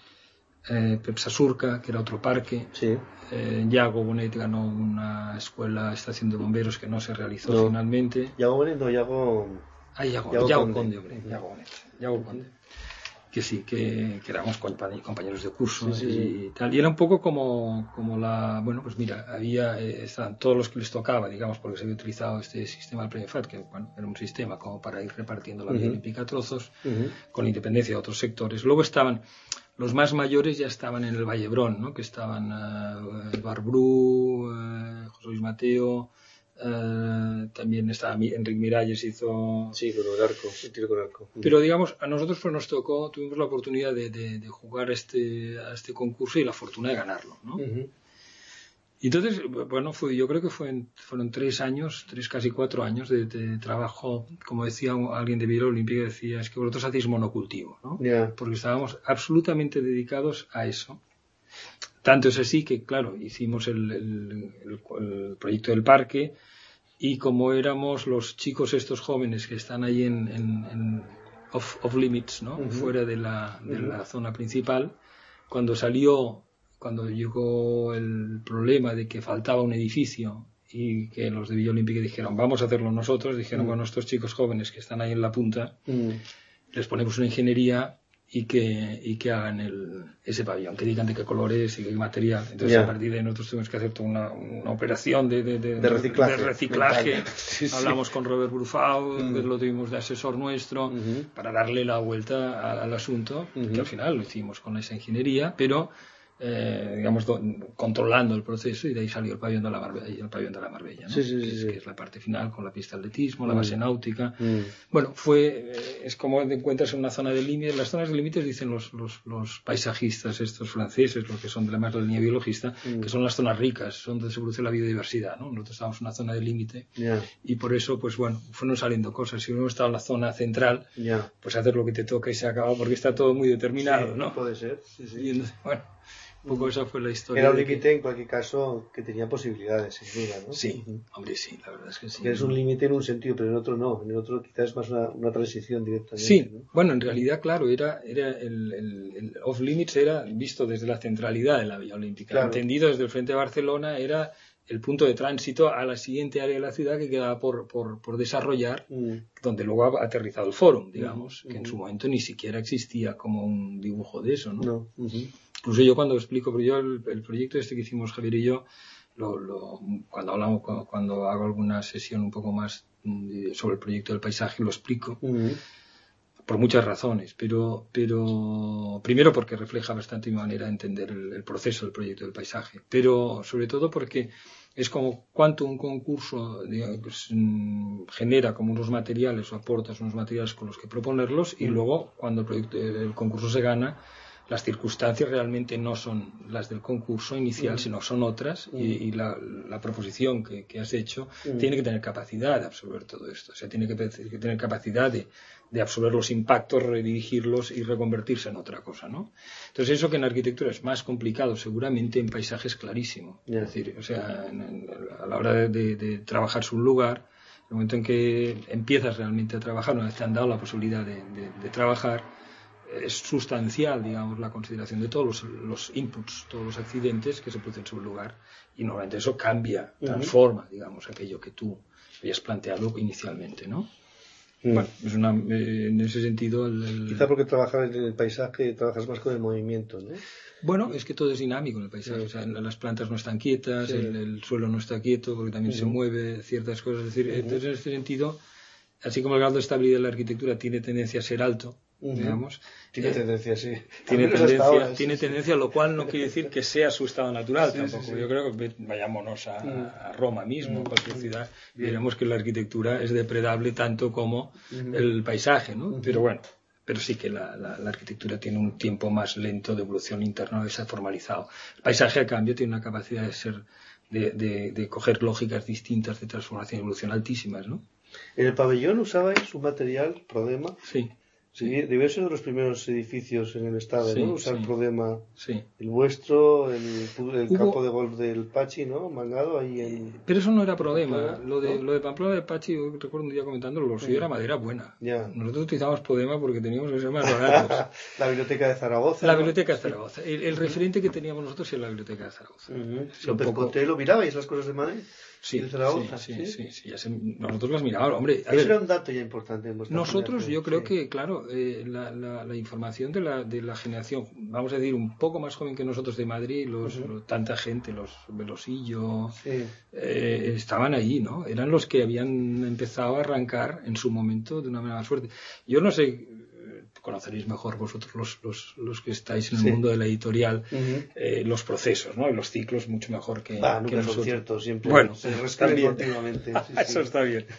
eh, Pepsa Surca, que era otro parque. Sí. Eh, Yago Bonet ganó una escuela, estación de bomberos que no se realizó no. finalmente. Yago Bonet, no, Yago... Ah, Yago, Yago, Yago Conde, Conde, hombre, uh-huh. Yago Bonet, Yago Conde. Que sí, que, que éramos compañeros de curso sí, sí, y sí. tal. Y era un poco como, como la... Bueno, pues mira, había... Eh, estaban todos los que les tocaba, digamos, porque se había utilizado este sistema del premio F A T, que bueno, era un sistema como para ir repartiendo la uh-huh. Vía Olímpica a trozos, uh-huh. con independencia de otros sectores. Luego estaban... Los más mayores ya estaban en el Vallebrón, ¿no? Que estaban uh, el Barbrú, uh, José Luis Mateo... Uh, también estaba Enric Miralles, hizo... Sí, con el arco, el tiro con arco. Pero digamos, a nosotros pues nos tocó, tuvimos la oportunidad de, de, de jugar este, a este concurso y la fortuna de ganarlo, ¿no? Uh-huh. Y entonces, bueno, fue, yo creo que fue en, fueron tres años, tres casi cuatro años de, de trabajo, como decía alguien de Villa Olímpica, decía, es que vosotros hacéis monocultivo, ¿no? Yeah. Porque estábamos absolutamente dedicados a eso. Tanto es así que, claro, hicimos el, el, el, el proyecto del parque y como éramos los chicos estos jóvenes que están ahí en, en, en off, off limits, ¿no? Uh-huh. Fuera de la, de uh-huh. la zona principal, cuando salió, cuando llegó el problema de que faltaba un edificio y que los de Villa Olímpica dijeron, vamos a hacerlo nosotros, dijeron, uh-huh. bueno, estos chicos jóvenes que están ahí en la punta, uh-huh. les ponemos una ingeniería y que, y que hagan el, ese pabellón, que digan de qué color es y qué material. Entonces, yeah. a partir de ahí nosotros tuvimos que hacer toda una, una operación de, de, de, de reciclaje. De reciclaje. Sí, sí. Hablamos con Robert Brufau, mm. que lo tuvimos de asesor nuestro, uh-huh. para darle la vuelta al, al asunto, uh-huh. que al final lo hicimos con esa ingeniería, pero eh, digamos, do, controlando el proceso, y de ahí salió el pabellón de la Marbella, el pabellón de la Marbella, ¿no? Sí, sí, que, sí, es, sí. que es la parte final con la pista de atletismo, mm. la base náutica. Mm. Bueno, fue eh, es como te encuentras en una zona de límites. Las zonas de límites dicen los, los, los paisajistas estos franceses, los que son de la más de la línea biologista, mm. que son las zonas ricas, son donde se produce la biodiversidad, ¿no? Nosotros estábamos en una zona de límite, yeah. y por eso, pues bueno, fueron saliendo cosas. Si hubiéramos estado en la zona central, yeah. pues hacer lo que te toca y se acaba, porque está todo muy determinado, sí, ¿no? Puede ser, sí, sí. Y entonces, bueno, un poco esa fue la historia. Era un límite, que... en cualquier caso, que tenía posibilidades, sin duda, ¿no? Sí, uh-huh. hombre, sí, la verdad es que sí. Que es un límite en un sentido, pero en otro no. En el otro quizás es más una, una transición directamente. Sí, ¿no? Bueno, en realidad, claro, era, era el, el, el off-limits era visto desde la centralidad de la Villa Olímpica. Claro. Entendido desde el frente de Barcelona, era el punto de tránsito a la siguiente área de la ciudad que quedaba por, por, por desarrollar, mm. donde luego ha aterrizado el Fórum, digamos, mm. que en su momento ni siquiera existía como un dibujo de eso, ¿no? No. Uh-huh. Incluso yo cuando explico, pero yo el, el proyecto este que hicimos Javier y yo, lo, lo, cuando hablamos, cuando, cuando hago alguna sesión un poco más sobre el proyecto del paisaje, lo explico. Uh-huh. Por muchas razones, pero, pero primero porque refleja bastante mi manera de entender el, el proceso del proyecto del paisaje, pero sobre todo porque es como cuánto un concurso digamos, genera como unos materiales o aportas unos materiales con los que proponerlos y mm. luego cuando el, proyecto, el concurso se gana, las circunstancias realmente no son las del concurso inicial, mm. sino son otras mm. y, y la, la proposición que, que has hecho mm. tiene que tener capacidad de absorber todo esto, o sea, tiene que, que tener capacidad de, de absorber los impactos, redirigirlos y reconvertirse en otra cosa, ¿no? Entonces eso que en arquitectura es más complicado, seguramente en paisaje es clarísimo, yeah. es decir, o sea, en, en, a la hora de, de, de trabajar su lugar, el momento en que empiezas realmente a trabajar, una vez te han dado la posibilidad de, de, de trabajar, es sustancial, digamos, la consideración de todos los, los inputs, todos los accidentes que se producen sobre el lugar y normalmente eso cambia, transforma, uh-huh. digamos, aquello que tú habías planteado inicialmente, ¿no? Mm. Bueno, es una, eh, en ese sentido... El, el... Quizá porque trabajas en el paisaje trabajas más con el movimiento, ¿no? Bueno, es que todo es dinámico en el paisaje, sí. o sea, las plantas no están quietas, sí. el, el suelo no está quieto porque también uh-huh. se mueve ciertas cosas, es decir, uh-huh. entonces en ese sentido, así como el grado de estabilidad de la arquitectura tiene tendencia a ser alto, Uh-huh. digamos, tiene eh, tendencia, sí. Tiene tendencia, ahora, tiene sí, tendencia, sí. Lo cual no quiere decir que sea su estado natural sí, tampoco. Sí, sí. Yo creo que vayámonos a, uh-huh. a Roma mismo, uh-huh. cualquier ciudad, y veremos que la arquitectura es depredable tanto como uh-huh. el paisaje, ¿no? Uh-huh. Pero bueno, pero sí que la, la, la arquitectura tiene un tiempo más lento de evolución interna, de ser formalizado. El paisaje, a cambio, tiene una capacidad de ser, de, de, de coger lógicas distintas de transformación y evolución altísimas, ¿no? En el pabellón usabais un material, Prodema. Sí. Sí, debió ser de los primeros edificios en el estado, sí, ¿no? Usar sí. Prodema, sí. el vuestro, el, el Hubo... campo de golf del Pachi, ¿no? Mangado ahí en... Pero eso no era Prodema, lo de, ¿no? lo de Pamplona del Pachi, yo recuerdo un día comentándolo, lo suyo sí. era madera buena. Ya. Nosotros utilizamos Prodema porque teníamos que ser más baratos. La biblioteca de Zaragoza. La ¿no? biblioteca de Zaragoza. El, el referente que teníamos nosotros era la biblioteca de Zaragoza. Uh-huh. López poco... Contelo, ¿mirabais las cosas de Madrid? Sí, de Zaragoza, sí, sí, sí, sí, sí ya se, nosotros las mirábamos, hombre. Eso era un dato ya importante en vuestra Nosotros, generación. yo creo sí. que, claro, eh, la, la, la información de la, de la generación, vamos a decir, un poco más joven que nosotros de Madrid, los, uh-huh. los tanta gente, los Velosillo, sí. eh, estaban ahí, ¿no? Eran los que habían empezado a arrancar en su momento de una manera más fuerte. Yo no sé, conoceréis mejor vosotros los, los, los que estáis en el sí. mundo de la editorial, uh-huh. eh, los procesos, ¿no? Y los ciclos mucho mejor que, ah, que nunca nosotros. Son ciertos, siempre bueno, se reescriben continuamente. Sí, Eso sí. está bien.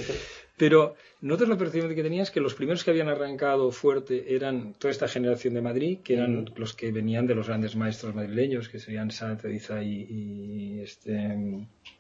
Pero nosotros la percepción que teníamos es que los primeros que habían arrancado fuerte eran toda esta generación de Madrid, que eran uh-huh. los que venían de los grandes maestros madrileños, que serían Sanz, Ediza y, y este...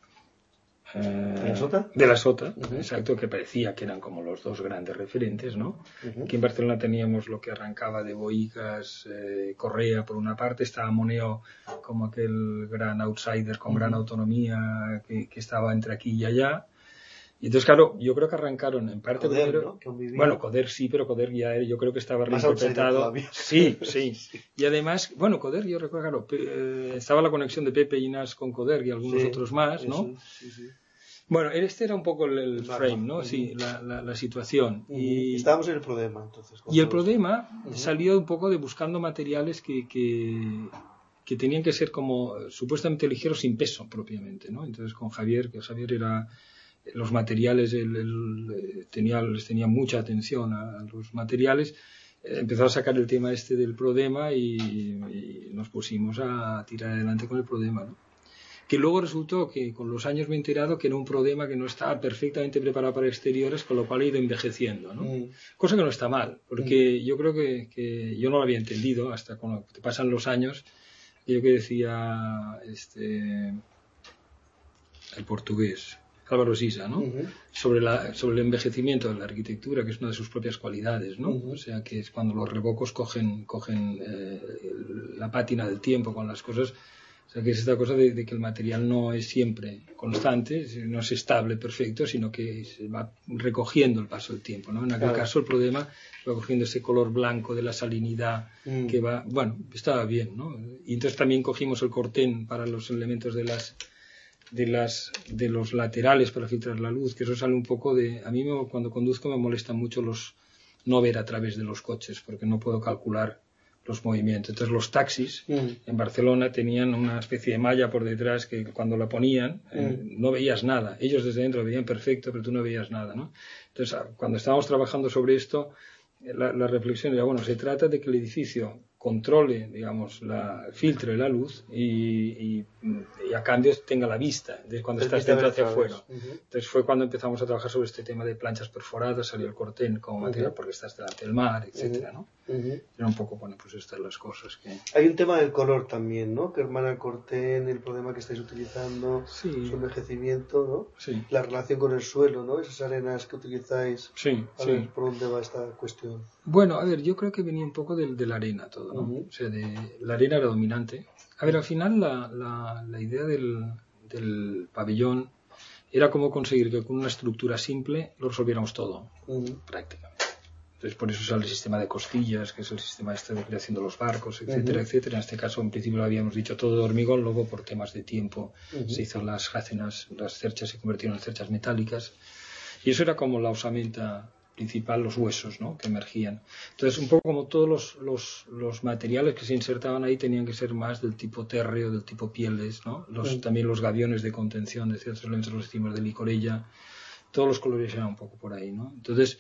¿De la Sota? De la Sota, uh-huh. exacto, que parecía que eran como los dos grandes referentes, ¿no? Uh-huh. Aquí en Barcelona teníamos lo que arrancaba de Bohigas, eh, Correa por una parte, estaba Moneo como aquel gran outsider con uh-huh. gran autonomía que, que estaba entre aquí y allá. Y entonces, claro, yo creo que arrancaron en parte... Coder, primero, ¿no? Bueno, Coder sí, pero Coder ya era, yo creo que estaba reinterpretado. Sí, sí, sí. Y además, bueno, Coder, yo recuerdo, claro, eh, estaba la conexión de Pepe Inas con Coder y algunos sí, otros más, ¿no? Eso, sí, sí. Bueno, este era un poco el, el frame, ¿no? Uh-huh. Sí, la, la, la situación. Uh-huh. Y estábamos en el Prodema, entonces. Y el Prodema uh-huh. salió un poco de buscando materiales que, que, que tenían que ser como supuestamente ligeros sin peso propiamente, ¿no? Entonces con Javier, que Javier era... los materiales, él, él, tenía, les tenía mucha atención a, a los materiales, eh, empezó a sacar el tema este del Prodema y, y nos pusimos a tirar adelante con el Prodema, ¿no? Que luego resultó que con los años me he enterado que era un Prodema que no estaba perfectamente preparado para exteriores, con lo cual ha ido envejeciendo, ¿no? Mm. Cosa que no está mal, porque mm. yo creo que, que yo no lo había entendido hasta cuando te pasan los años. Yo que decía este el portugués Álvaro Sisa, ¿no? Uh-huh. Sobre, la, sobre el envejecimiento de la arquitectura, que es una de sus propias cualidades, ¿no? Uh-huh. O sea, que es cuando los revocos cogen, cogen eh, la pátina del tiempo con las cosas. O sea, que es esta cosa de, de que el material no es siempre constante, no es estable, perfecto, sino que se va recogiendo el paso del tiempo, ¿no? En aquel claro. caso el Prodema va cogiendo ese color blanco de la salinidad mm. que va... Bueno, estaba bien, ¿no? Y entonces también cogimos el cortén para los elementos de las... de las de los laterales para filtrar la luz, que eso sale un poco de... A mí me, cuando conduzco me molestan mucho los no ver a través de los coches, porque no puedo calcular los movimientos. Entonces los taxis mm. en Barcelona tenían una especie de malla por detrás que cuando la ponían mm. eh, no veías nada. Ellos desde dentro veían perfecto, pero tú no veías nada, ¿no? Entonces cuando estábamos trabajando sobre esto, la, la reflexión era, bueno, se trata de que el edificio controle, digamos, la filtre la luz y, y, y a cambio tenga la vista de cuando estás dentro hacia afuera. Uh-huh. Entonces fue cuando empezamos a trabajar sobre este tema de planchas perforadas, salió el corten como material uh-huh. porque estás delante del mar, etcétera, ¿no? Uh-huh. Era un poco, bueno, pues estas las cosas que... Hay un tema del color también, ¿no? Que hermana el corten, el problema que estáis utilizando, sí. su envejecimiento, ¿no? Sí. La relación con el suelo, ¿no? Esas arenas que utilizáis. Sí, a sí. ver por dónde va esta cuestión. Bueno, a ver, yo creo que venía un poco de, de la arena todo, ¿no? Uh-huh. O sea, de, la arena era dominante. A ver, al final la, la, la idea del, del pabellón era cómo conseguir que con una estructura simple lo resolviéramos todo, uh-huh. prácticamente. Entonces, por eso sale el sistema de costillas, que es el sistema este de creación de los barcos, etcétera, uh-huh. etcétera. En este caso, en principio lo habíamos dicho todo de hormigón, luego por temas de tiempo uh-huh. se hizo las jácenas, las cerchas se convirtieron en cerchas metálicas. Y eso era como la osamenta principal, los huesos, ¿no? Que emergían. Entonces, un poco como todos los, los, los materiales que se insertaban ahí tenían que ser más del tipo térreo, del tipo pieles, ¿no? Los, uh-huh. También los gaviones de contención de ciertos elementos los hicimos de licorella. Todos los colores eran un poco por ahí, ¿no? Entonces,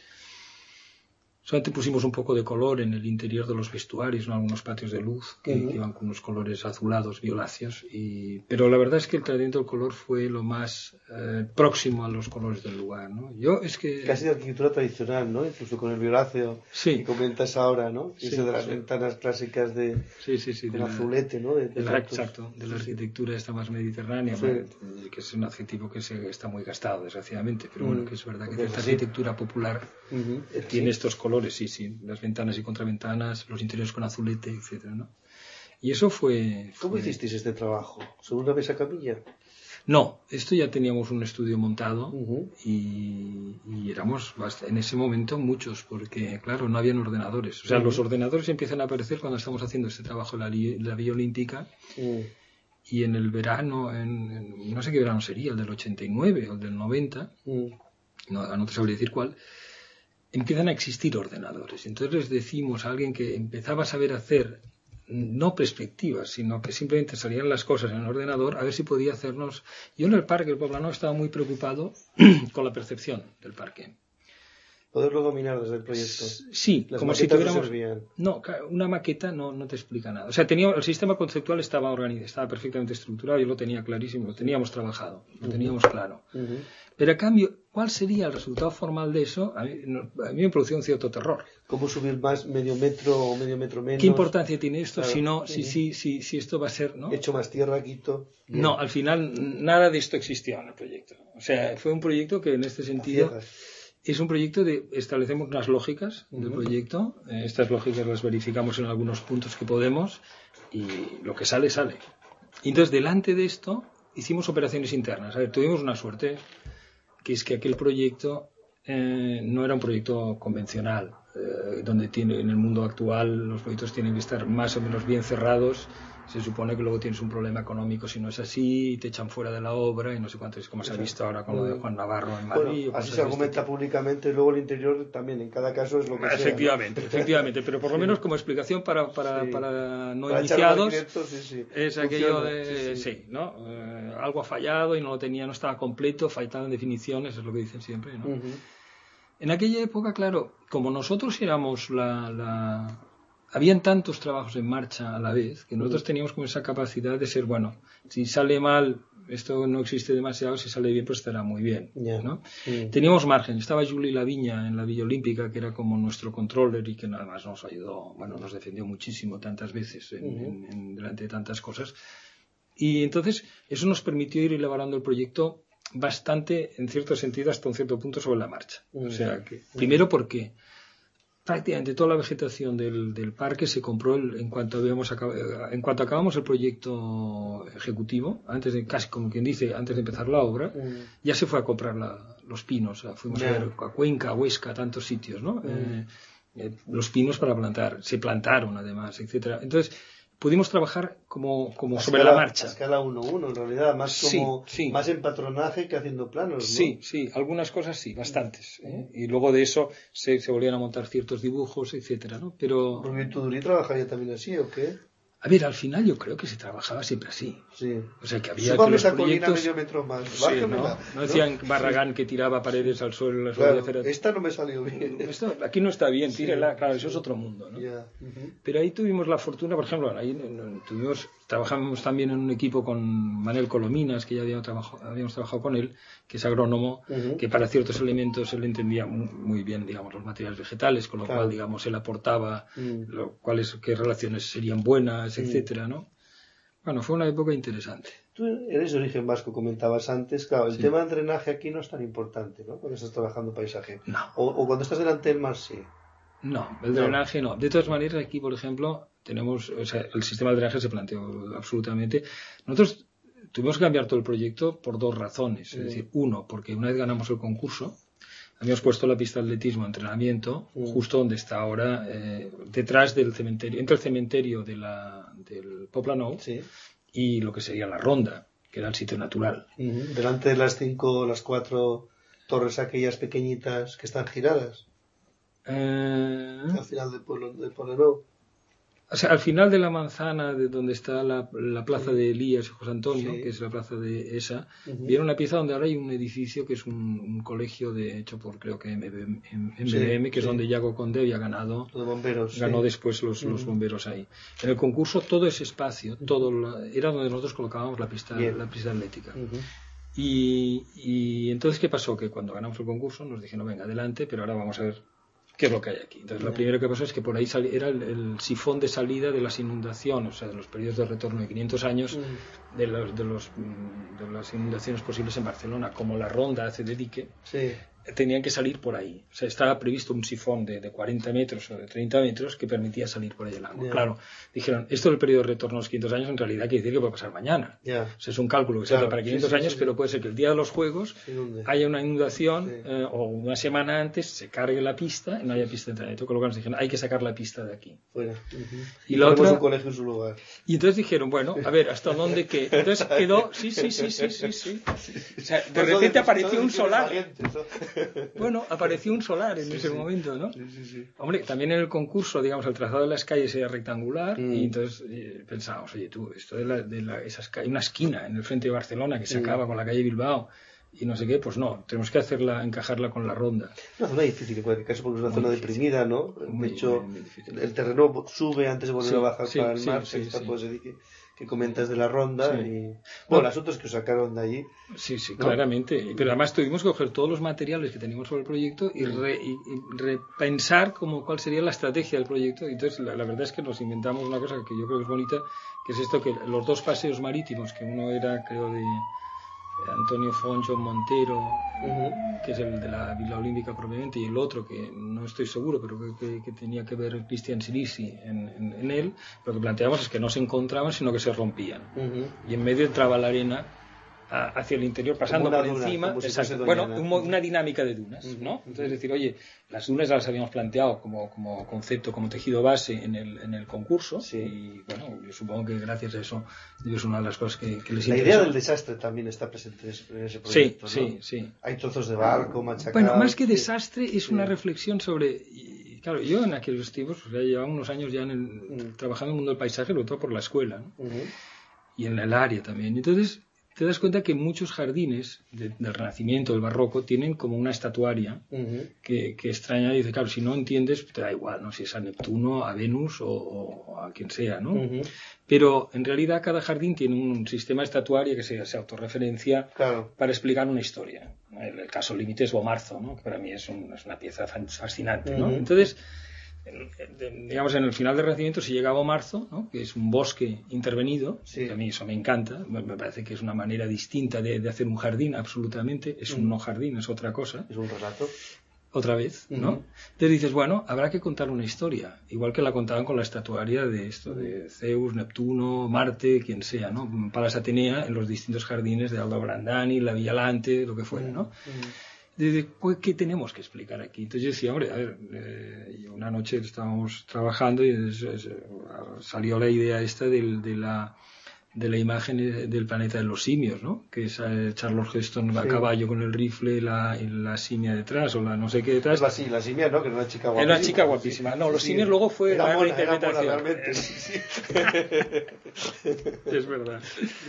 solamente pusimos un poco de color en el interior de los vestuarios, ¿no? Algunos patios de luz que, uh-huh. que iban con unos colores azulados, violáceos. Y... Pero la verdad es que el tratamiento del color fue lo más eh, próximo a los colores del lugar, ¿no? Yo es que... Casi de arquitectura tradicional, ¿no? Incluso con el violáceo sí. que comentas ahora, ¿no? Sí, Ese de las sí. ventanas clásicas de... Sí, sí, sí. Del de azulete, la, ¿no? De, de la, exacto, de la sí, arquitectura sí. esta más mediterránea, sí. ¿no? Que es un adjetivo que se, está muy gastado, desgraciadamente. Pero mm. bueno, que es verdad que esta sí. arquitectura popular uh-huh. tiene sí. estos colores, sí, sí. Las ventanas y contraventanas, los interiores con azulete, etcétera, ¿no? Y eso fue, fue... ¿Cómo hicisteis este trabajo? ¿Sobre una mesa camilla? No, esto ya teníamos un estudio montado uh-huh. y, y éramos en ese momento muchos, porque claro, no habían ordenadores. O sea, uh-huh. los ordenadores empiezan a aparecer cuando estamos haciendo este trabajo en la, la Villa Olímpica uh-huh. y en el verano, en, en, no sé qué verano sería, el del ochenta y nueve o el del noventa, uh-huh. no, no te sabría decir cuál, empiezan a existir ordenadores. Entonces les decimos a alguien que empezaba a saber hacer no perspectivas, sino que simplemente salían las cosas en el ordenador, a ver si podía hacernos... Yo en el parque, el poblano, estaba muy preocupado con la percepción del parque. Poderlo dominar desde el proyecto. Sí, las como si tuviéramos... No, no, una maqueta no, no te explica nada. O sea, tenía, el sistema conceptual estaba organizado, estaba perfectamente estructurado, yo lo tenía clarísimo, lo teníamos trabajado, lo uh-huh. teníamos claro. Uh-huh. Pero a cambio, ¿cuál sería el resultado formal de eso? A mí, a mí me producía un cierto terror. ¿Cómo subir más medio metro o medio metro menos? ¿Qué importancia tiene esto claro. si no, uh-huh. si, si, si, si esto va a ser, ¿no? Hecho más tierra, quito. Bien. No, al final nada de esto existió en el proyecto. O sea, fue un proyecto que en este sentido es un proyecto de establecemos unas lógicas uh-huh. del proyecto. Eh, estas lógicas las verificamos en algunos puntos que podemos y lo que sale, sale. Y entonces, delante de esto, hicimos operaciones internas. A ver, tuvimos una suerte, que es que aquel proyecto eh, no era un proyecto convencional, eh, donde tiene, en el mundo actual los proyectos tienen que estar más o menos bien cerrados. Se supone que luego tienes un problema económico si no es así, y te echan fuera de la obra y no sé cuánto es, como se ha visto ahora con lo de Juan Navarro en Madrid. Bueno, así se argumenta que... públicamente, y luego el interior también, en cada caso es lo que efectivamente, sea, ¿no? Efectivamente, pero por lo menos como explicación para, para, sí. para no para iniciados, directo, sí, sí. es Funciona, aquello de, sí, sí. sí, ¿no? Eh, algo ha fallado y no lo tenía, no estaba completo, faltaban definiciones, es lo que dicen siempre, ¿no? Uh-huh. En aquella época, claro, como nosotros éramos la... la habían tantos trabajos en marcha a la vez que nosotros teníamos como esa capacidad de ser, bueno, si sale mal, esto no existe demasiado, si sale bien, pues estará muy bien, yeah. ¿no? Mm. Teníamos margen. Estaba Juli Laviña en la Villa Olímpica, que era como nuestro controller y que nada más nos ayudó, bueno, nos defendió muchísimo tantas veces en, uh-huh. en, en, delante de tantas cosas. Y entonces eso nos permitió ir elaborando el proyecto bastante, en cierto sentido, hasta un cierto punto sobre la marcha. Uh-huh. O sea, que primero porque prácticamente toda la vegetación del, del parque se compró el, en cuanto habíamos acabado, en cuanto acabamos el proyecto ejecutivo, antes de casi como quien dice, antes de empezar la obra, mm. ya se fue a comprar la, los pinos, o sea, fuimos yeah. a ver a Cuenca, a Huesca, a tantos sitios, ¿no? Mm. Eh, eh, los pinos para plantar, se plantaron además, etcétera. Entonces pudimos trabajar como, como sobre escala, la marcha. A escala uno uno, en realidad, más como sí, sí. más en patronaje que haciendo planos, ¿no? Sí, sí, algunas cosas sí, bastantes. ¿eh? Y luego de eso se, se volvían a montar ciertos dibujos, etcétera, ¿no? Pero Rubio Tudurí trabajaría también así, ¿o qué? A ver, al final yo creo que se trabajaba siempre así. Sí. O sea, que había Súbame que los esa colina proyectos... medio metro más. Sí, ¿no? Bájamela, No decían ¿no? Barragán Sí. que tiraba paredes al suelo, las Claro, volvía a hacer... esta no me salió bien. Esto, aquí no está bien, Sí, tírela. Claro, sí. eso es otro mundo, ¿no? Yeah. Uh-huh. Pero ahí tuvimos la fortuna, por ejemplo, ahí tuvimos, trabajamos también en un equipo con Manuel Colominas, que ya habíamos trabajado, habíamos trabajado con él, que es agrónomo, uh-huh. que para ciertos elementos él entendía muy, muy bien, digamos, los materiales vegetales, con lo claro. cual, digamos, él aportaba uh-huh. lo, cuáles, qué relaciones serían buenas, uh-huh. etcétera, ¿no? Bueno, fue una época interesante. Tú eres de origen vasco, comentabas antes. Claro, el sí. tema del drenaje aquí no es tan importante, ¿no? Cuando estás trabajando paisaje. No. O, o cuando estás delante del mar, sí. No, el drenaje no. De todas maneras, aquí, por ejemplo, tenemos, o sea, el sistema de drenaje se planteó absolutamente. Nosotros tuvimos que cambiar todo el proyecto por dos razones. Sí. Es decir, uno, porque una vez ganamos el concurso, habíamos puesto la pista de atletismo de entrenamiento sí. justo donde está ahora, eh, detrás del cementerio, entre el cementerio de la, del Poblenou sí. y lo que sería la Ronda, que era el sitio natural. Uh-huh. Delante de las cinco, las cuatro torres aquellas pequeñitas que están giradas. Eh... Al final del pueblo de Poblenou. O sea, al final de la manzana de donde está la, la plaza sí. de Elías y José Antonio, sí. que es la plaza de esa, uh-huh. viene una pieza donde ahora hay un edificio que es un, un colegio de hecho por creo que M B M, sí, que sí. es donde Yago Conde había ganado, de bomberos, ganó sí. después los, uh-huh. los bomberos ahí. En el concurso todo ese espacio, todo la, era donde nosotros colocábamos la pista, Bien. la pista atlética. Uh-huh. Y, y entonces, ¿qué pasó? Que cuando ganamos el concurso nos dijeron, venga, adelante, pero ahora vamos a ver qué es lo que hay aquí. Entonces, lo primero que pasó es que por ahí sali- era el, el sifón de salida de las inundaciones, o sea, de los periodos de retorno de quinientos años mm. de, los, de, los, de las inundaciones posibles en Barcelona, como la Ronda hace de dique, sí. tenían que salir por ahí. O sea, estaba previsto un sifón de, de cuarenta metros o de treinta metros que permitía salir por ahí el agua. Yeah. Claro, dijeron, esto del periodo de retorno de los quinientos años en realidad quiere decir que puede pasar mañana. Yeah. O sea, es un cálculo que se claro, hace para quinientos sí, sí, años, sí, pero sí. puede ser que el día de los Juegos sí, haya una inundación sí. eh, o una semana antes se cargue la pista y no haya pista de entrenamiento. Con lo que nos dijeron, hay que sacar la pista de aquí. Fuera. Uh-huh. Y, y la otra... un colegio en su lugar. Y entonces dijeron, bueno, a ver, ¿hasta dónde qué? Entonces quedó, sí, sí, sí, sí, sí, sí. O sea, de pues repente de, apareció un solar. Valientes, ¿no? Bueno, apareció un solar en sí, ese sí. momento, ¿no? Sí, sí, sí. Hombre, también en el concurso, digamos, el trazado de las calles era rectangular mm. y entonces eh, pensábamos, oye, tú, esto de, la, de la, esas calles, una esquina en el frente de Barcelona que se mm. acaba con la calle Bilbao y no sé qué, pues no, tenemos que hacerla, encajarla con la Ronda. Una zona difícil en cualquier caso porque es una muy zona difícil. deprimida, ¿no? Muy, de hecho, muy, muy el terreno sube antes de volver sí, a bajar sí, para el sí, mar, sí, está sí. pues, que comentas de la Ronda sí. y... Bueno, no. las otras que os sacaron de allí. Sí, sí, ¿no? claramente. Pero además tuvimos que coger todos los materiales que teníamos sobre el proyecto y, re, y, y repensar como cuál sería la estrategia del proyecto. Y entonces, la, la verdad es que nos inventamos una cosa que yo creo que es bonita, que es esto, que los dos paseos marítimos, que uno era, creo, de Antonio Foncho Montero, uh-huh. que es el de la Vila Olímpica propiamente, y el otro, que no estoy seguro, pero que, que, que tenía que ver Cristian Sirisi en, en, en él, lo que planteamos es que no se encontraban, sino que se rompían. Uh-huh. Y en medio entraba la arena a, hacia el interior, pasando por duna, encima. Si exacto. Bueno, un, una dinámica de dunas, uh-huh. ¿no? Entonces, decir, oye, las dunas ya las habíamos planteado como, como concepto, como tejido base en el, en el concurso, sí. y bueno, yo supongo que gracias a eso es una de las cosas que, que les la interesó. La idea del desastre también está presente en ese proyecto, sí, ¿no? Sí, sí. Hay trozos de barco machacados. Bueno, más que desastre, es sí. una reflexión sobre... Y, claro, yo en aquellos tiempos, pues, ya llevaba unos años ya en el, uh-huh. trabajando en el mundo del paisaje, sobre todo por la escuela, ¿no? Uh-huh. Y en el área también. Entonces, te das cuenta que muchos jardines de, del Renacimiento, del Barroco, tienen como una estatuaria uh-huh. que, que extraña y dice, claro, si no entiendes, te da igual, ¿no? Si es a Neptuno, a Venus o, o a quien sea, ¿no? Uh-huh. Pero en realidad cada jardín tiene un sistema estatuario que se, se autorreferencia claro. para explicar una historia. El, el caso límite es Bomarzo, ¿no? Que para mí es, un, es una pieza fascinante, ¿no? Uh-huh. Entonces, digamos, en el final del Renacimiento se llega a Bomarzo, ¿no? Que es un bosque intervenido, sí. a mí eso me encanta, me, me parece que es una manera distinta de, de hacer un jardín, absolutamente, es mm. un no jardín, es otra cosa. Es un relato. Otra vez, ¿no? Uh-huh. Entonces dices, bueno, habrá que contar una historia, igual que la contaban con la estatuaria de esto, de Zeus, Neptuno, Marte, quien sea, ¿no? Palas Atenea en los distintos jardines de Aldo Brandani, la Villalante, lo que fuera, ¿no? Uh-huh. De, pues, ¿qué tenemos que explicar aquí? Entonces yo decía, hombre, a ver, eh, una noche estábamos trabajando y es, es, salió la idea esta del, de la de la imagen del planeta de los simios, ¿no? Que es eh, Charles Heston sí. a caballo con el rifle y la, y la simia detrás, o la no sé qué detrás. La, sí, la simia, ¿no? Que era una chica guapísima. Era una chica guapísima. No, sí, los simios sí. luego fue era la mona, reinterpretación. Era mona, realmente. Sí, sí. Es verdad.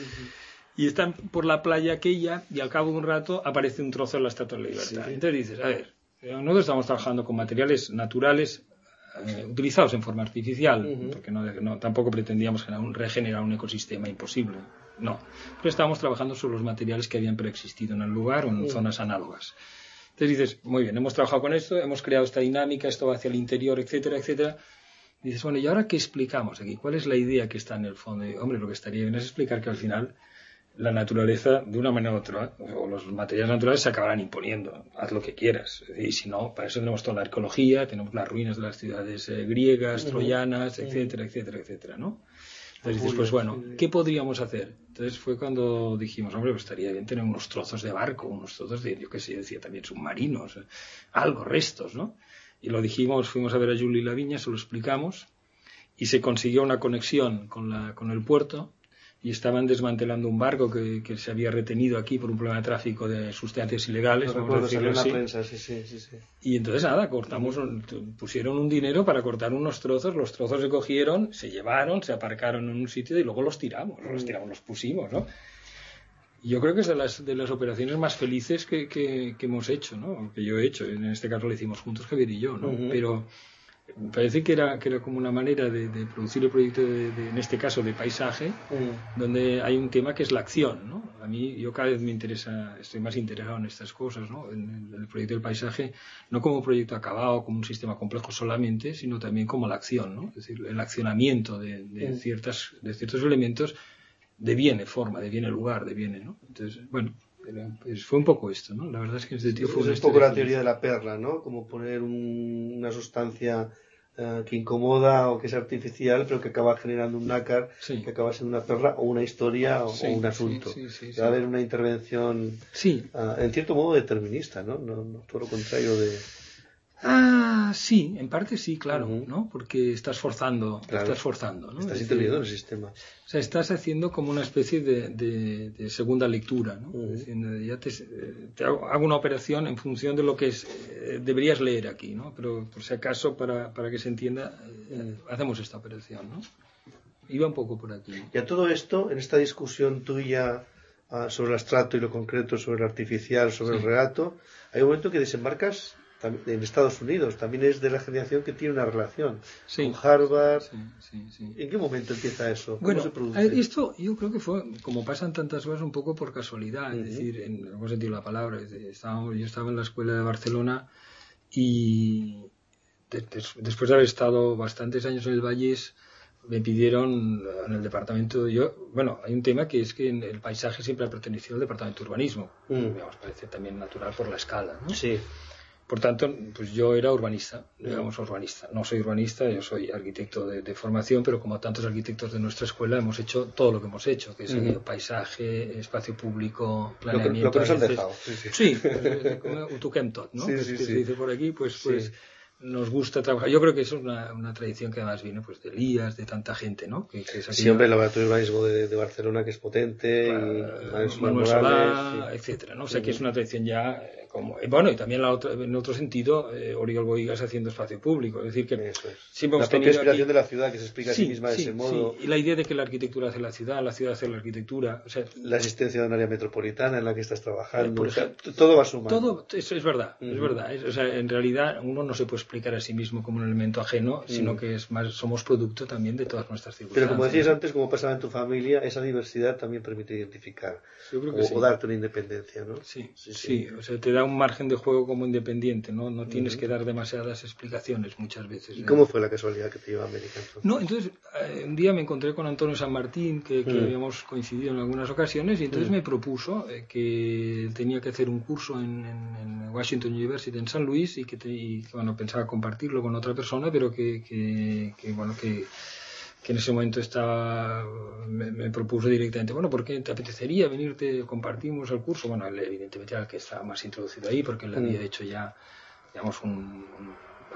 Y están por la playa aquella y al cabo de un rato aparece un trozo de la Estatua de la Libertad. Sí. Entonces dices, a ver, nosotros estamos trabajando con materiales naturales eh, utilizados en forma artificial, uh-huh. porque no, no, tampoco pretendíamos regenerar un ecosistema imposible. No, pero estábamos trabajando sobre los materiales que habían preexistido en el lugar o en uh-huh. zonas análogas. Entonces dices, muy bien, hemos trabajado con esto, hemos creado esta dinámica, esto va hacia el interior, etcétera, etcétera. Y dices, bueno, ¿y ahora qué explicamos aquí? ¿Cuál es la idea que está en el fondo? Y, hombre, lo que estaría bien es explicar que al final la naturaleza, de una manera u otra, o los materiales naturales se acabarán imponiendo. Haz lo que quieras. Y si no, para eso tenemos toda la arqueología, tenemos las ruinas de las ciudades eh, griegas, uh-huh. troyanas, etcétera, uh-huh. etcétera, etcétera, ¿no? Entonces dices, pues bueno, ¿qué podríamos hacer? Entonces fue cuando dijimos, hombre, pues estaría bien tener unos trozos de barco, unos trozos de, yo qué sé, decía también submarinos, algo, restos, ¿no? Y lo dijimos, fuimos a ver a Juli Laviña, se lo explicamos, y se consiguió una conexión con, la, con el puerto, y estaban desmantelando un barco que, que se había retenido aquí por un problema de tráfico de sustancias ilegales. No recuerdo, salió en la prensa, sí, sí, sí, sí. Y entonces nada, cortamos, pusieron un dinero para cortar unos trozos, los trozos se cogieron, se llevaron, se aparcaron en un sitio y luego los tiramos, los tiramos, los pusimos, ¿no? Y yo creo que es de las, de las operaciones más felices que, que, que hemos hecho, ¿no? Que yo he hecho, en este caso lo hicimos juntos Javier y yo, ¿no? Uh-huh. Pero me parece que era, que era como una manera de, de producir el proyecto, de, de, en este caso de paisaje, mm. donde hay un tema que es la acción, ¿no? A mí, yo cada vez me interesa, estoy más interesado en estas cosas, ¿no? En el, el proyecto del paisaje, no como un proyecto acabado, como un sistema complejo solamente, sino también como la acción, ¿no? Es decir, el accionamiento de, de, mm. ciertas, de ciertos elementos deviene forma, deviene lugar, deviene, ¿no? Entonces, bueno, pues fue un poco esto, ¿no? La verdad es que este tío fue es un poco la teoría de la perla, ¿no? Como poner un, una sustancia uh, que incomoda o que es artificial, pero que acaba generando un nácar, sí. que acaba siendo una perla o una historia o, sí, o un asunto. Sí, sí, sí, va a haber una intervención, sí. uh, en cierto modo, determinista, ¿no? No, no todo lo contrario de... Ah, sí, en parte sí, claro, uh-huh. ¿no? Porque estás forzando, claro. estás forzando, ¿no? Estás interviniendo en el sistema. O sea, estás haciendo como una especie de, de, de segunda lectura, ¿no? Uh-huh. Es decir, ya te, te hago, hago una operación en función de lo que es, eh, deberías leer aquí, ¿no? Pero por si acaso, para, para que se entienda, eh, hacemos esta operación, ¿no? Iba un poco por aquí. Y a todo esto, en esta discusión tuya uh, sobre el abstracto y lo concreto, sobre el artificial, sobre sí. el relato, hay un momento que desembarcas en Estados Unidos, también es de la generación que tiene una relación sí, con Harvard. Sí, sí, sí. ¿En qué momento empieza eso? ¿Cómo bueno, se produce? Esto yo creo que fue, como pasan tantas cosas, un poco por casualidad, uh-huh. es decir, en el buen sentido de la palabra. Es decir, estábamos, yo estaba en la escuela de Barcelona y de, de, después de haber estado bastantes años en el Vallés, me pidieron en el departamento, yo, bueno, hay un tema que es que en el paisaje siempre ha pertenecido al departamento de urbanismo, uh-huh. digamos, parece también natural por la escala, ¿no? Sí. Por tanto, pues yo era urbanista, digamos urbanista. No soy urbanista, yo soy arquitecto de, de formación, pero como tantos arquitectos de nuestra escuela hemos hecho todo lo que hemos hecho, que es uh-huh. paisaje, espacio público, planeamiento. Lo que, lo que nos han dejado. Sí, sí. sí como Utuquem tot, ¿no? Sí, sí, que sí. se dice por aquí, pues, pues sí. nos gusta trabajar. Yo creo que eso es una, una tradición que además viene pues de Elías, de tanta gente, ¿no? Que, que es sí, hombre, el laboratorio de urbanismo de, de Barcelona, que es potente, uh, y Manuel Solá, sí. etcétera, ¿no? O sea, uh-huh. que es una tradición ya como... Bueno, y también la otra, en otro sentido, eh, Oriol Bohigas haciendo espacio público. Es decir, que eso es. siempre la propia inspiración aquí... de la ciudad, que se explica sí, a sí misma sí, de ese modo. Sí. Y la idea de que la arquitectura hace la ciudad, la ciudad hace la arquitectura. O sea, la existencia de un área metropolitana en la que estás trabajando. Por ejemplo, o sea, todo va sumando. Todo, eso es verdad, uh-huh. es verdad. Es, o sea, en realidad uno no se puede explicar a sí mismo como un elemento ajeno, uh-huh. sino que es más, somos producto también de todas nuestras circunstancias. Pero como decías antes, como pasaba en tu familia, esa diversidad también permite identificar. Yo creo que o, sí. o darte una independencia, ¿no? Sí, sí, sí, sí. O sea, te da un margen de juego como independiente, ¿no? No tienes uh-huh. que dar demasiadas explicaciones muchas veces. ¿Y cómo fue la casualidad que te llevó a América entonces? No, entonces, eh, un día me encontré con Antonio San Martín, que, que uh-huh. habíamos coincidido en algunas ocasiones, y entonces uh-huh. me propuso eh, que tenía que hacer un curso en, en, en Washington University en San Luis y que, te, y, bueno, pensaba compartirlo con otra persona, pero que, que, que bueno, que... que en ese momento estaba, me, me propuso directamente, bueno, ¿por qué te apetecería venirte, compartimos el curso? Bueno, él evidentemente era el que estaba más introducido ahí, porque él había hecho ya, digamos, un, un,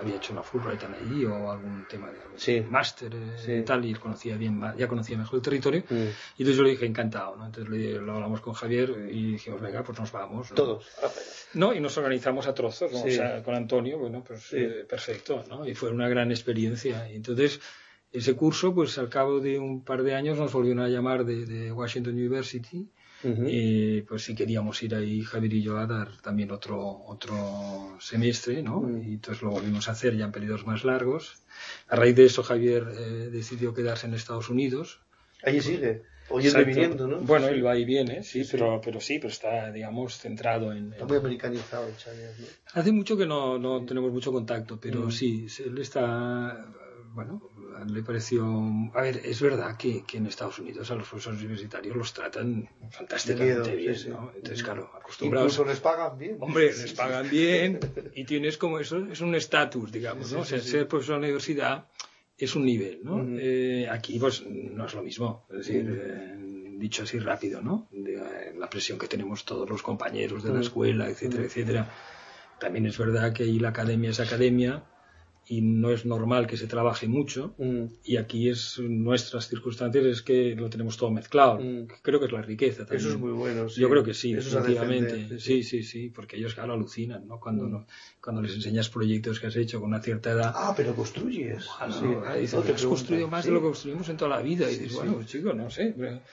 había hecho una Fulbright allí o algún tema de sí. máster eh, sí. y tal, y conocía bien, ya conocía mejor el territorio. Mm. Y entonces yo le dije encantado, ¿no? Entonces le, lo hablamos con Javier y dijimos, venga, pues nos vamos, ¿no? Todos. No, y nos organizamos a trozos, ¿no? Sí. O sea, con Antonio, bueno, pues sí. eh, perfecto, ¿no? Y fue una gran experiencia. Y entonces, ese curso, pues al cabo de un par de años nos volvieron a llamar de, de Washington University. Uh-huh. Y pues si queríamos ir ahí Javier y yo a dar también otro otro semestre, ¿no? Uh-huh. Y entonces lo volvimos a hacer ya en periodos más largos. A raíz de eso Javier eh, decidió quedarse en Estados Unidos. Allí sigue, oyendo y viniendo, ¿no? Bueno, sí. Él va y viene, sí, sí, pero, sí. pero sí, pero está, digamos, centrado en... Está muy americanizado el Xavier, ¿no? Hace mucho que no, no sí. tenemos mucho contacto, pero uh-huh. sí, él está... Bueno, le pareció... A ver, es verdad que, que en Estados Unidos a los profesores universitarios los tratan fantásticamente bien, sí, sí. ¿no? Entonces, claro, acostumbrados... Incluso les pagan bien. Hombre, les pagan bien y tienes como eso, es un estatus, digamos, sí, ¿no? Sí, o sea, sí. ser profesor de la universidad es un nivel, ¿no? Uh-huh. Eh, aquí, pues, no es lo mismo. Es decir, uh-huh. eh, dicho así rápido, ¿no? De, eh, la presión que tenemos todos los compañeros de uh-huh. la escuela, etcétera, uh-huh. etcétera. También es verdad que ahí la academia es academia y no es normal que se trabaje mucho mm. y aquí es nuestras circunstancias es que lo tenemos todo mezclado mm. creo que es la riqueza también. Eso es muy bueno, sí. Yo creo que sí, eso definitivamente sí, sí, sí, porque ellos claro alucinan, ¿no? Cuando, mm. no, cuando les enseñas proyectos que has hecho con una cierta edad. Ah, pero construyes. Bueno, sí. ah, dices, no, has construido más ¿sí? de lo que construimos en toda la vida y dices, sí, bueno, sí. pues chico, no sé, pero...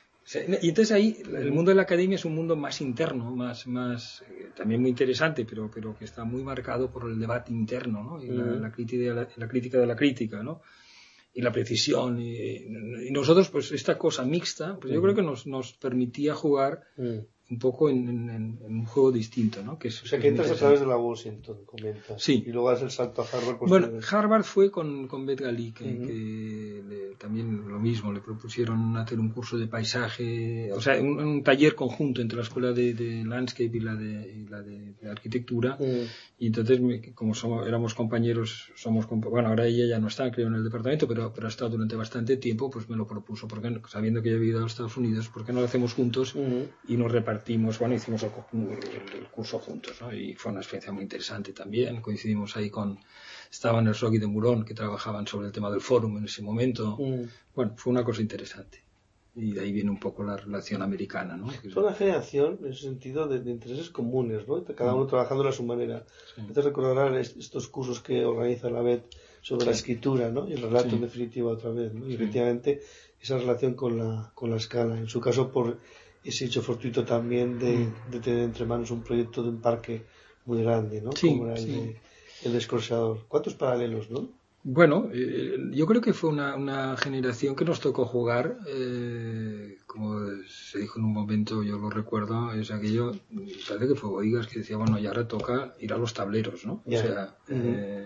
Y entonces ahí el mundo de la academia es un mundo más interno, más, más eh, también muy interesante, pero, pero que está muy marcado por el debate interno, ¿no? Y la, uh-huh. la, crítica de la, la crítica de la crítica, ¿no? Y la precisión. Y, y nosotros, pues esta cosa mixta, pues uh-huh. yo creo que nos, nos permitía jugar uh-huh. un poco en, en, en un juego distinto, ¿no? Que es, o sea, que que entras a través de la Washington, comentas. Sí. Y luego das el salto a Harvard. Bueno, Harvard fue con, con Beth Gali, que, uh-huh. que le, también lo mismo, le propusieron hacer un curso de paisaje, o sea, un, un taller conjunto entre la escuela de, de landscape y la de, y la de, de arquitectura. Uh-huh. Y entonces, como somos, éramos compañeros, somos, bueno, ahora ella ya no está, creo, en el departamento, pero, pero ha estado durante bastante tiempo, pues me lo propuso, porque sabiendo que yo había ido a los Estados Unidos, ¿por qué no lo hacemos juntos? Uh-huh. Y nos repartimos, bueno, hicimos el, el curso juntos, ¿no? Y fue una experiencia muy interesante también. Coincidimos ahí con, estaban el Sogui de Murón, que trabajaban sobre el tema del fórum en ese momento. Uh-huh. Bueno, fue una cosa interesante. Y de ahí viene un poco la relación americana, ¿no? Es una generación en ese sentido de, de intereses comunes, ¿no? Cada uno trabajando a su manera. Sí. Te recordarán estos cursos que organiza la B E T sobre sí. la escritura, ¿no? Y el relato sí. en definitiva otra vez, ¿no? Y sí. efectivamente esa relación con la, con la escala. En su caso, por ese hecho fortuito también de, mm. de tener entre manos un proyecto de un parque muy grande, ¿no? Sí, como era el, sí. de, el de Escorseador. ¿Cuántos paralelos, no? Bueno, eh, yo creo que fue una, una generación que nos tocó jugar, eh, como se dijo en un momento, yo lo recuerdo, es aquello, parece que fue Boigas que decía, bueno, ya ahora toca ir a los tableros, ¿no? Yeah. O sea, uh-huh. eh,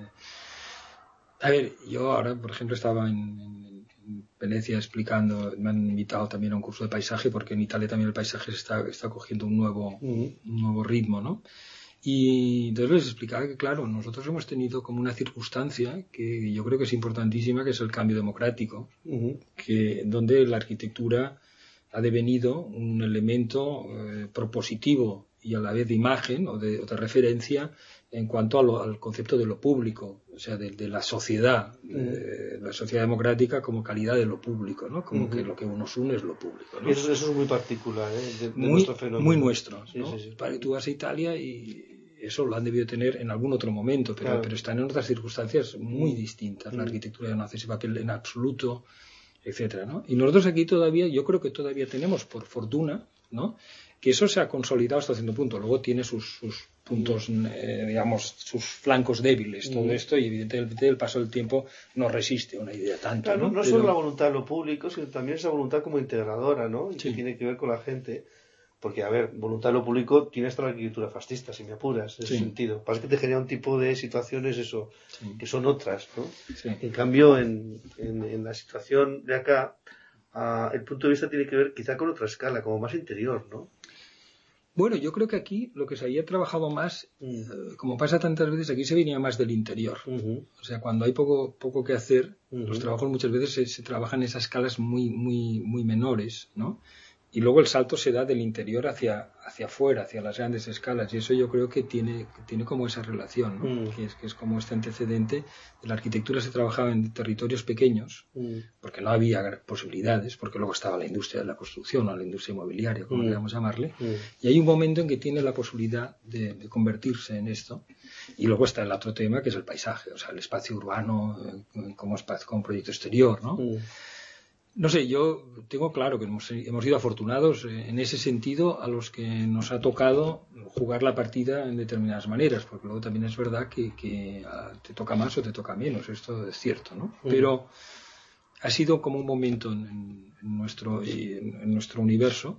a ver, yo ahora, por ejemplo, estaba en, en, en Venecia explicando, me han invitado también a un curso de paisaje, porque en Italia también el paisaje está, está cogiendo un nuevo, uh-huh. un nuevo ritmo, ¿no? Y entonces les explicaba que, claro, nosotros hemos tenido como una circunstancia que yo creo que es importantísima, que es el cambio democrático, uh-huh. que, donde la arquitectura ha devenido un elemento eh, propositivo y a la vez de imagen o de, o de referencia en cuanto a lo, al concepto de lo público, o sea, de, de la sociedad, uh-huh. eh, la sociedad democrática como calidad de lo público, ¿no? Como uh-huh. que lo que nos une es lo público, ¿no? Y eso, eso es muy particular, ¿eh? De, de muy, nuestro fenómeno. Muy nuestro, sí, ¿no? Sí, sí. Para que tú vas a Italia y eso lo han debido tener en algún otro momento, pero, claro. pero están en otras circunstancias muy distintas. Mm. La arquitectura ya no hace ese papel en absoluto, etcétera, ¿no? Y nosotros aquí todavía, yo creo que todavía tenemos, por fortuna, ¿no? Que eso se ha consolidado hasta cierto punto. Luego tiene sus, sus puntos, eh, digamos, sus flancos débiles, todo mm. esto, y evidentemente el paso del tiempo no resiste a una idea tanto. Claro, no, no, no pero... solo la voluntad de lo público, sino también esa voluntad como integradora, ¿no? Y sí. que tiene que ver con la gente. Porque, a ver, voluntad de lo público tiene hasta la arquitectura fascista, si me apuras, en sí. ese sentido. Pasa que te genera un tipo de situaciones, eso, sí. que son otras, ¿no? Sí. En cambio, en, en, en la situación de acá, uh, el punto de vista tiene que ver quizá con otra escala, como más interior, ¿no? Bueno, yo creo que aquí lo que se había trabajado más, mm. eh, como pasa tantas veces, aquí se venía más del interior. Uh-huh. O sea, cuando hay poco poco que hacer, uh-huh. los trabajos muchas veces se, se trabajan en esas escalas muy muy muy menores, ¿no? y luego el salto se da del interior hacia, hacia afuera, hacia las grandes escalas, y eso yo creo que tiene, tiene como esa relación, ¿no? Mm. que, es, que es como este antecedente. De la arquitectura se trabajaba en territorios pequeños, mm. porque no había posibilidades, porque luego estaba la industria de la construcción o la industria inmobiliaria, como mm. queramos llamarle, mm. y hay un momento en que tiene la posibilidad de, de convertirse en esto, y luego está el otro tema que es el paisaje, o sea, el espacio urbano eh, como, espacio, como proyecto exterior, ¿no? Mm. No sé, yo tengo claro que hemos, hemos sido afortunados en ese sentido a los que nos ha tocado jugar la partida en determinadas maneras, porque luego también es verdad que, que te toca más o te toca menos, esto es cierto, ¿no? Uh-huh. Pero ha sido como un momento en, en, nuestro, en, en nuestro universo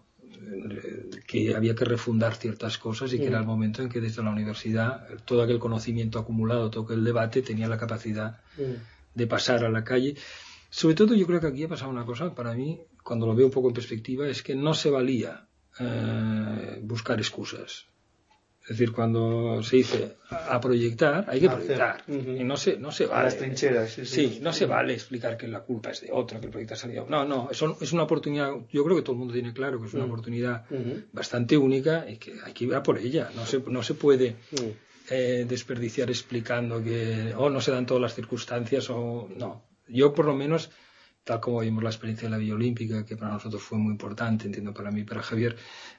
que había que refundar ciertas cosas y que uh-huh. era el momento en que desde la universidad todo aquel conocimiento acumulado, todo aquel debate tenía la capacidad uh-huh. de pasar a la calle. Sobre todo yo creo que aquí ha pasado una cosa, para mí, cuando lo veo un poco en perspectiva, es que no se valía eh, buscar excusas. Es decir, cuando se dice a proyectar, hay que proyectar. Uh-huh. Y no se, no se vale. A las trincheras. Sí, sí. sí no uh-huh. se vale explicar que la culpa es de otro, que el proyecto ha salido. No, no, eso es una oportunidad, yo creo que todo el mundo tiene claro que es una uh-huh. oportunidad uh-huh. bastante única y que hay que ir a por ella. No se, no se puede... Uh-huh. Eh, desperdiciar explicando que oh, no se dan todas las circunstancias o no. Yo por lo menos, tal como vimos la experiencia de la Villa Olímpica, que para nosotros fue muy importante, entiendo para mí y para Javier,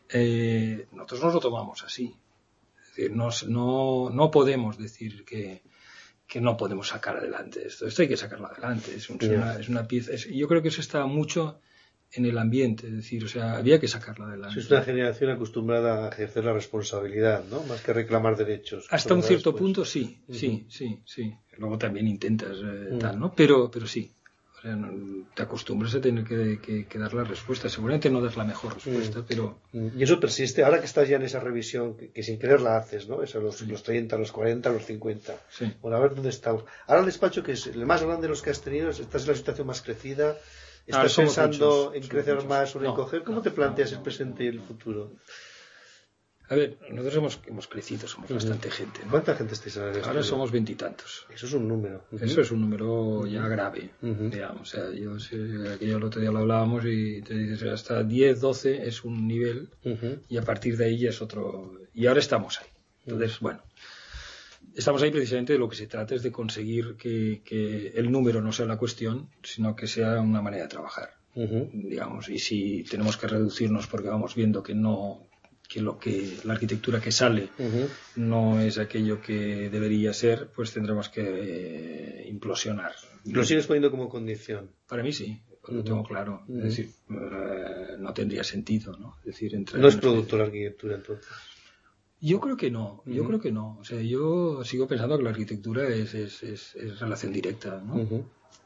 eh, nosotros nos lo tomamos así. Es decir, nos, no, no podemos decir que, que no podemos sacar adelante esto. Esto hay que sacarlo adelante. Es, un, es, una, es una pieza. Es, yo creo que eso está mucho en el ambiente, es decir, o sea, había que sacarla adelante. Es una generación acostumbrada a ejercer la responsabilidad, ¿no? Más que reclamar derechos. Hasta un cierto después. punto sí, uh-huh. sí, sí, sí. Luego también intentas eh, uh-huh. tal, ¿no? Pero, pero sí. O sea, no, te acostumbras a tener que, que, que dar la respuesta. Seguramente no das la mejor respuesta, uh-huh. pero... Y eso persiste, ahora que estás ya en esa revisión, que, que sin querer la haces, ¿no? Es a los, sí. los treinta, los cuarenta, los cincuenta. Sí. Bueno, a ver dónde estamos. Ahora el despacho, que es el más grande de los que has tenido, estás en la situación más crecida. ¿Estás pensando muchos, en crecer muchos. más o en no, encoger? ¿Cómo no, te planteas no, no, el presente y el futuro? A ver, nosotros hemos, hemos crecido, somos uh-huh. bastante gente, ¿no? ¿Cuánta gente estáis ahora? Ahora somos veintitantos. Eso es un número. Uh-huh. Eso es un número ya grave, uh-huh. digamos. O sea, yo sé, aquello el otro día lo hablábamos y te dices hasta diez, doce es un nivel uh-huh. y a partir de ahí ya es otro. Y ahora estamos ahí. Entonces, uh-huh. bueno. Estamos ahí precisamente de lo que se trata es de conseguir que, que el número no sea la cuestión, sino que sea una manera de trabajar, uh-huh. digamos. Y si tenemos que reducirnos porque vamos viendo que no, que lo que la arquitectura que sale uh-huh. no es aquello que debería ser, pues tendremos que eh, implosionar. ¿Lo sigues poniendo como condición? Para mí sí, lo uh-huh. tengo claro. Uh-huh. Es decir, eh, no tendría sentido, ¿no? Es decir, entre no es producto la arquitectura entonces. Yo creo que no, yo uh-huh. creo que no. O sea, yo sigo pensando que la arquitectura es, es, es, es relación directa, ¿no? Uh-huh.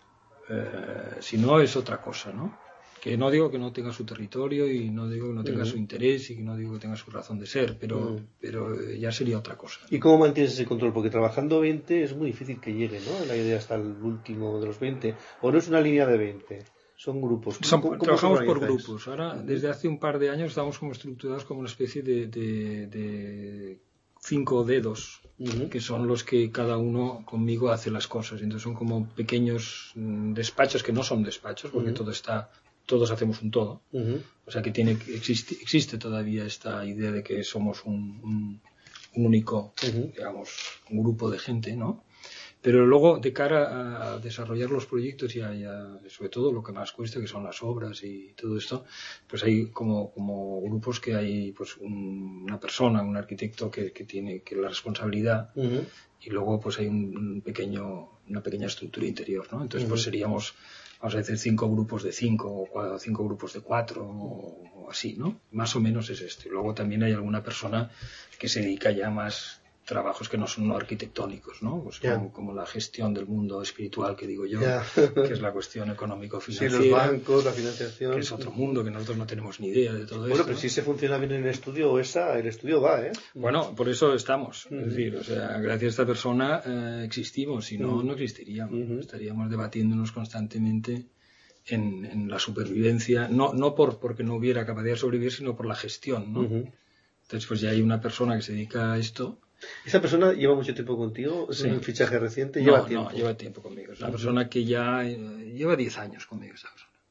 Eh, si no es otra cosa, ¿no? Que no digo que no tenga su territorio y no digo que no tenga uh-huh. su interés y que no digo que tenga su razón de ser, pero, uh-huh. pero ya sería otra cosa. ¿Y cómo mantienes ese control? Porque trabajando veinte es muy difícil que llegue, ¿no? La idea hasta el último de los veinte. ¿O no es una línea de veinte? Son grupos. Son, ¿Cómo, trabajamos por grupos. Ahora, desde hace un par de años, estamos como estructurados como una especie de, de, de cinco dedos, uh-huh. que son los que cada uno conmigo hace las cosas. Entonces son como pequeños despachos que no son despachos, porque uh-huh. todo está, todos hacemos un todo. Uh-huh. O sea que tiene, existe, existe todavía esta idea de que somos un, un, un único, uh-huh. digamos, un grupo de gente, ¿no? Pero luego, de cara a desarrollar los proyectos y a, y a, sobre todo lo que más cuesta, que son las obras y todo esto, pues hay como, como grupos que hay pues un, una persona, un arquitecto que, que tiene que la responsabilidad uh-huh. y luego pues hay un, un pequeño, una pequeña estructura interior, ¿no? Entonces uh-huh. pues seríamos, vamos a decir, cinco grupos de cinco o cuatro, cinco grupos de cuatro o, o así, ¿no? Más o menos es esto. Y luego también hay alguna persona que se dedica ya más trabajos que no son no arquitectónicos, ¿no? Pues yeah. como, como la gestión del mundo espiritual, que digo yo, yeah. que es la cuestión económico-financiera. Sí, los bancos, la financiación. Que es otro mundo, que nosotros no tenemos ni idea de todo bueno, esto. Bueno, pero si se funciona bien en el estudio, esa, el estudio va, ¿eh? Bueno, por eso estamos. Uh-huh. Es decir, o sea, gracias a esta persona eh, existimos, si no, uh-huh. no existiríamos. Uh-huh. Estaríamos debatiéndonos constantemente en, en la supervivencia, no, no por porque no hubiera capacidad de sobrevivir, sino por la gestión, ¿no? Uh-huh. Entonces, pues ya hay una persona que se dedica a esto. ¿Esa persona lleva mucho tiempo contigo? ¿Es sí. un fichaje reciente? No, ¿Lleva tiempo? No, lleva tiempo conmigo. Es una uh-huh. persona que ya eh, lleva diez años conmigo, esa persona.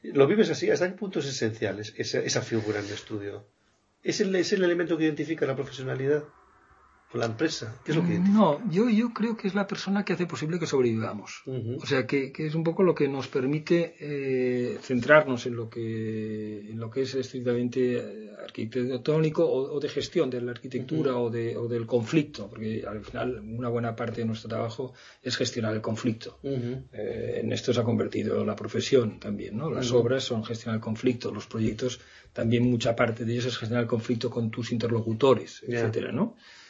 ¿Lo vives así? ¿Hasta qué punto es esencial esa, esa figura en el estudio? ¿Es el, ¿Es el elemento que identifica la profesionalidad? ¿O la empresa? ¿Qué es lo que identifica? No, yo, yo creo que es la persona que hace posible que sobrevivamos. Uh-huh. O sea, que, que es un poco lo que nos permite eh, centrarnos en lo que en lo que es estrictamente arquitectónico o, o de gestión de la arquitectura uh-huh. o, de, o del conflicto, porque al final una buena parte de nuestro trabajo es gestionar el conflicto. Uh-huh. Eh, en esto se ha convertido la profesión también, ¿no? Las uh-huh. obras son gestionar el conflicto, los proyectos también mucha parte de ellos es gestionar el conflicto con tus interlocutores, yeah. etcétera, ¿no?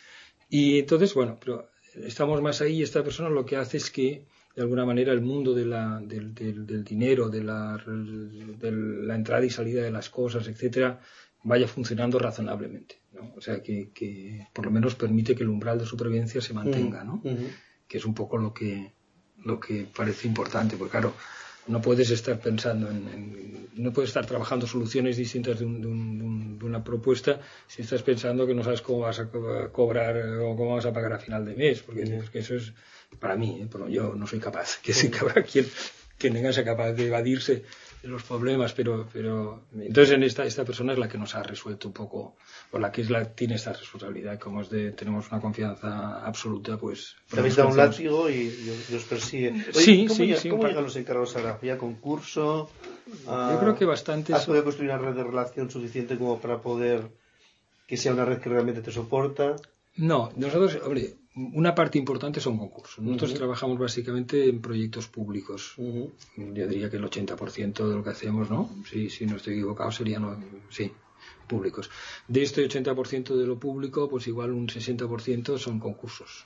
Y entonces, bueno, pero estamos más ahí y esta persona lo que hace es que, de alguna manera, el mundo de la, del, del, del dinero, de la, de la entrada y salida de las cosas, etcétera, vaya funcionando razonablemente, ¿no? O sea, que, que por lo menos permite que el umbral de supervivencia se mantenga, ¿no? Uh-huh. Que es un poco lo que, lo que parece importante, porque claro, no puedes estar pensando en, en no puedes estar trabajando soluciones distintas de, un, de, un, de una propuesta si estás pensando que no sabes cómo vas a cobrar o cómo vas a pagar a final de mes, porque, sí. porque eso es para mí, ¿eh? Pero yo no soy capaz, que sí que habrá quien, quien tenga sea capaz de evadirse de los problemas, pero, pero entonces en esta, esta persona es la que nos ha resuelto un poco, o la que es la tiene esta responsabilidad, como es de tenemos una confianza absoluta, pues te habéis dado un látigo y, y os persigue. Oye, sí, ¿cómo, sí, ya, sí, ¿cómo par... llegan los encargados ahora? ¿Ya concurso? Uh, yo creo que bastante. ¿Has podido construir una red de relación suficiente como para poder que sea una red que realmente te soporta? No, nosotros, hombre, una parte importante son concursos. Nosotros uh-huh. trabajamos básicamente en proyectos públicos. Uh-huh. Yo diría que el ochenta por ciento de lo que hacemos, ¿no? Si, si no estoy equivocado, serían, no, sí, públicos. De este ochenta por ciento de lo público, pues igual un sesenta por ciento son concursos.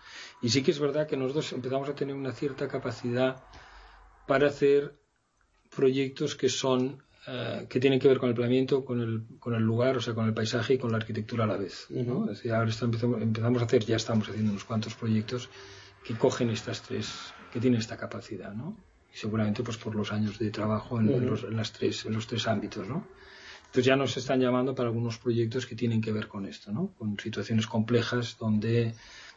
Y sí que es verdad que nosotros empezamos a tener una cierta capacidad para hacer proyectos que son Uh, que tienen que ver con el planeamiento, con el, con el lugar, o sea, con el paisaje y con la arquitectura a la vez, ¿no? Uh-huh. Es decir, ahora empezamos, empezamos a hacer, ya estamos haciendo unos cuantos proyectos que cogen estas tres, que tienen esta capacidad, ¿no? Y seguramente pues por los años de trabajo en, uh-huh. en, los, en, las tres, en los tres ámbitos, ¿no? Entonces ya nos están llamando para algunos proyectos que tienen que ver con esto, ¿no? Con situaciones complejas donde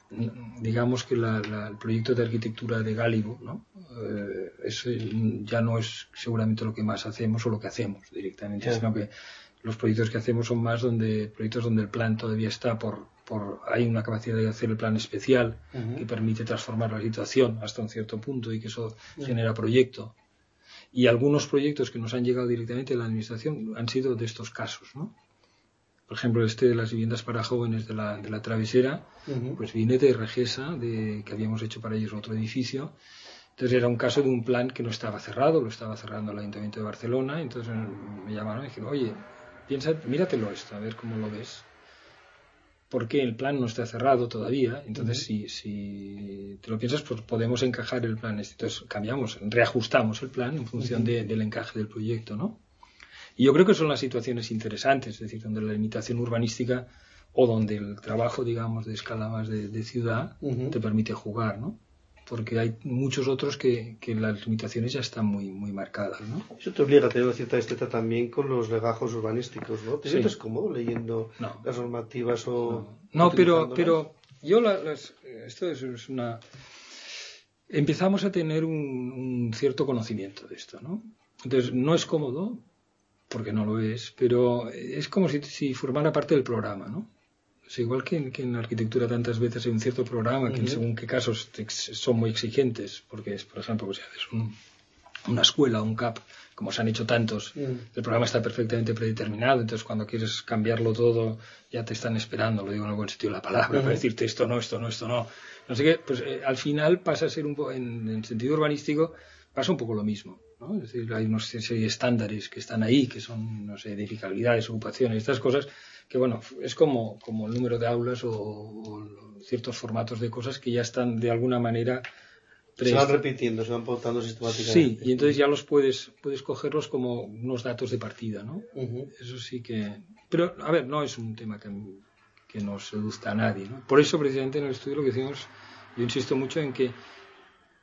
digamos que la, la, el proyecto de arquitectura de Gálibo, ¿no? Eh, eso ya no es seguramente lo que más hacemos o lo que hacemos directamente, yeah. sino que los proyectos que hacemos son más donde proyectos donde el plan todavía está por, por hay una capacidad de hacer el plan especial uh-huh. que permite transformar la situación hasta un cierto punto y que eso yeah. genera proyecto. Y algunos proyectos que nos han llegado directamente de la administración han sido de estos casos, ¿no? Por ejemplo, este de las viviendas para jóvenes de la, de la Travesera, uh-huh. pues viene de Regesa, de, que habíamos hecho para ellos otro edificio. Entonces era un caso de un plan que no estaba cerrado, lo estaba cerrando el Ayuntamiento de Barcelona. Entonces me llamaron y me dijeron, oye, piensa, míratelo esto, a ver cómo lo ves. Porque el plan no está cerrado todavía. Entonces, uh-huh. si, si te lo piensas, pues podemos encajar el plan. Entonces cambiamos, reajustamos el plan en función uh-huh. de, del encaje del proyecto, ¿no? Y yo creo que son las situaciones interesantes, es decir, donde la limitación urbanística o donde el trabajo, digamos, de escala más de, de ciudad uh-huh. te permite jugar, ¿no? Porque hay muchos otros que, que las limitaciones ya están muy, muy marcadas, ¿no? Eso te obliga a tener una cierta esteta también con los legajos urbanísticos, ¿no? ¿Te sí. sientes cómodo leyendo no. las normativas o...? No, no pero, pero yo la, las, esto es, es una... Empezamos a tener un, un cierto conocimiento de esto, ¿no? Entonces, no es cómodo, porque no lo es, pero es como si, si formara parte del programa, ¿no? O sea, igual que en, que en arquitectura tantas veces hay un cierto programa que uh-huh. en según qué casos son muy exigentes, porque es, por ejemplo, pues, es un, una escuela, un C A P, como se han hecho tantos, uh-huh. el programa está perfectamente predeterminado, entonces cuando quieres cambiarlo todo ya te están esperando, lo digo en el buen sentido de la palabra, uh-huh. para decirte esto no, esto no, esto no. No sé qué, pues eh, al final pasa a ser un poco, en, en sentido urbanístico, pasa un poco lo mismo, ¿no? Es decir, hay unos serie de estándares que están ahí, que son, no sé, edificabilidades, ocupaciones, estas cosas, que bueno, es como, como el número de aulas o, o ciertos formatos de cosas que ya están de alguna manera... Pre- se van repitiendo, se van pautando sistemáticamente. Sí, y entonces ya los puedes, puedes cogerlos como unos datos de partida, ¿no? Uh-huh. Eso sí que... Pero, a ver, no es un tema que, que nos seduzca a nadie, ¿no? Por eso, precisamente, en el estudio lo que decimos, yo insisto mucho en que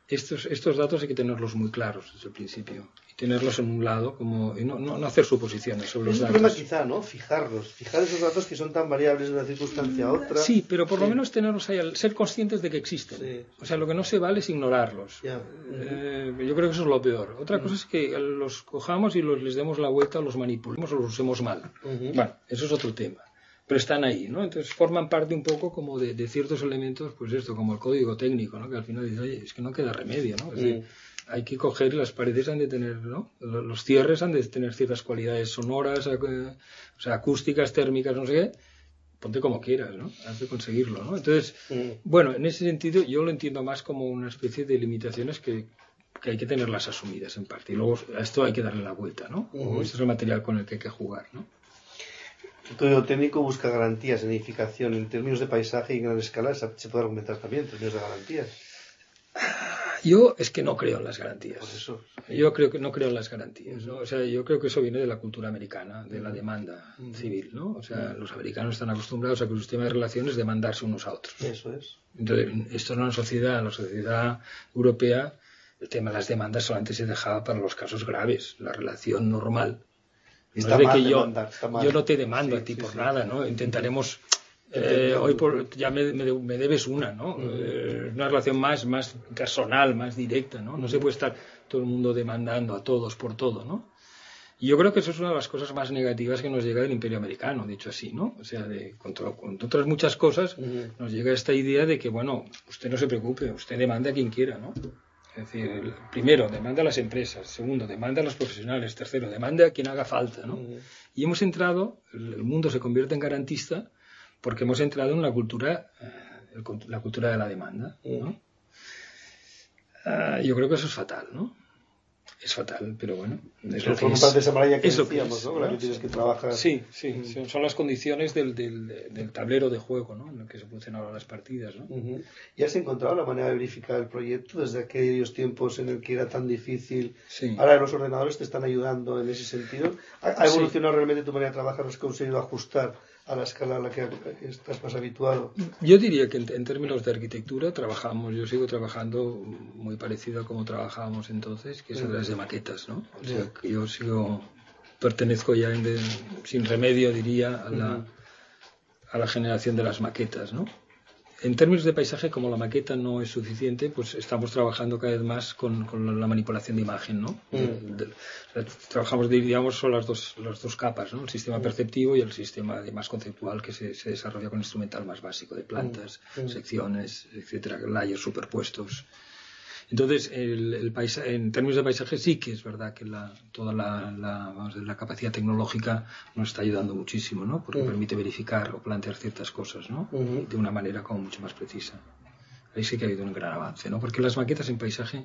estos, estos datos hay que tenerlos muy claros desde el principio y tenerlos en un lado como, y no, no, no hacer suposiciones sobre los es un datos. problema quizá, ¿no? Fijarlos, fijar esos datos que son tan variables de una circunstancia a otra. Sí, pero por sí. lo menos tenerlos ahí, ser conscientes de que existen. Sí. O sea, lo que no se vale es ignorarlos. Ya. Eh, yo creo que eso es lo peor. Otra uh-huh. cosa es que los cojamos y los, les demos la vuelta, los manipulemos o los usemos mal. Uh-huh. Bueno, eso es otro tema. Pero están ahí, ¿no? Entonces forman parte un poco como de, de ciertos elementos, pues esto, como el código técnico, ¿no? Que al final dices, oye, es que no queda remedio, ¿no? Es decir, uh-huh. hay que coger, las paredes han de tener, ¿no? Los cierres han de tener ciertas cualidades sonoras, o sea, acústicas, térmicas, no sé qué. Ponte como quieras, ¿no? Has de conseguirlo, ¿no? Entonces, uh-huh. bueno, en ese sentido yo lo entiendo más como una especie de limitaciones que, que hay que tenerlas asumidas en parte. Y luego a esto hay que darle la vuelta, ¿no? Uh-huh. O este es el material con el que hay que jugar, ¿no? El código técnico busca garantías en edificación en términos de paisaje y en gran escala. Se puede argumentar también en términos de garantías. Yo es que no creo en las garantías. Por eso. Yo creo que no creo en las garantías, ¿no? O sea, yo creo que eso viene de la cultura americana, de la demanda uh-huh. civil, ¿no? O sea, uh-huh. los americanos están acostumbrados a que el sistema de relaciones es demandarse unos a otros. Eso es. Entonces, esto en una sociedad, en la sociedad europea, el tema de las demandas solamente se dejaba para los casos graves. La relación normal. No está es de mal que yo, demandar, está mal. yo no te demando sí, a ti sí, por sí. nada, ¿no? Intentaremos... Eh, hoy por, ya me, me, me debes una, ¿no? Uh-huh. Eh, una relación más, más personal, más directa, ¿no? No uh-huh. se puede estar todo el mundo demandando a todos por todo, ¿no? Y yo creo que eso es una de las cosas más negativas que nos llega del Imperio Americano, dicho así, ¿no? O sea, de, contra, contra otras muchas cosas, uh-huh. nos llega esta idea de que, bueno, usted no se preocupe, usted demanda a quien quiera, ¿no? Es decir, primero, demanda a las empresas, segundo, demanda a los profesionales, tercero, demanda a quien haga falta, ¿no? Uh-huh. Y hemos entrado, el mundo se convierte en garantista porque hemos entrado en la cultura, eh, la cultura de la demanda, ¿no? Uh, yo creo que eso es fatal, ¿no? Es fatal, pero bueno. Es lo que forma es, parte de esa maraña que es decíamos, ¿no? ¿no? La que tienes que trabajar. Sí, sí, mm. son las condiciones del, del, del tablero de juego, ¿no? En el que se producen ahora las partidas, ¿no? Uh-huh. ¿Y has encontrado la manera de verificar el proyecto desde aquellos tiempos en el que era tan difícil? Sí. Ahora los ordenadores te están ayudando en ese sentido. ¿Ha, ha evolucionado sí. realmente tu manera de trabajar? ¿Has conseguido ajustar a la escala a la que estás más habituado? Yo diría que en, en términos de arquitectura trabajamos, yo sigo trabajando muy parecido a como trabajábamos entonces, que es a través de maquetas, ¿no? O sea, que yo sigo, pertenezco ya en de, sin remedio, diría, a la, uh-huh. a la generación de las maquetas, ¿no? En términos de paisaje, como la maqueta no es suficiente, pues estamos trabajando cada vez más con, con la manipulación de imagen, ¿no? Mm. De, de, trabajamos, digamos, son las dos, las dos capas, ¿no? El sistema mm. perceptivo y el sistema de más conceptual que se, se desarrolla con instrumental más básico de plantas, mm. secciones, etcétera, layers superpuestos. Entonces, el, el paisa, en términos de paisaje sí que es verdad que la, toda la, la, vamos a decir, la capacidad tecnológica nos está ayudando muchísimo, ¿no? Porque uh-huh. permite verificar o plantear ciertas cosas, ¿no? Uh-huh. De una manera como mucho más precisa. Ahí sí que ha habido un gran avance, ¿no? Porque las maquetas en paisaje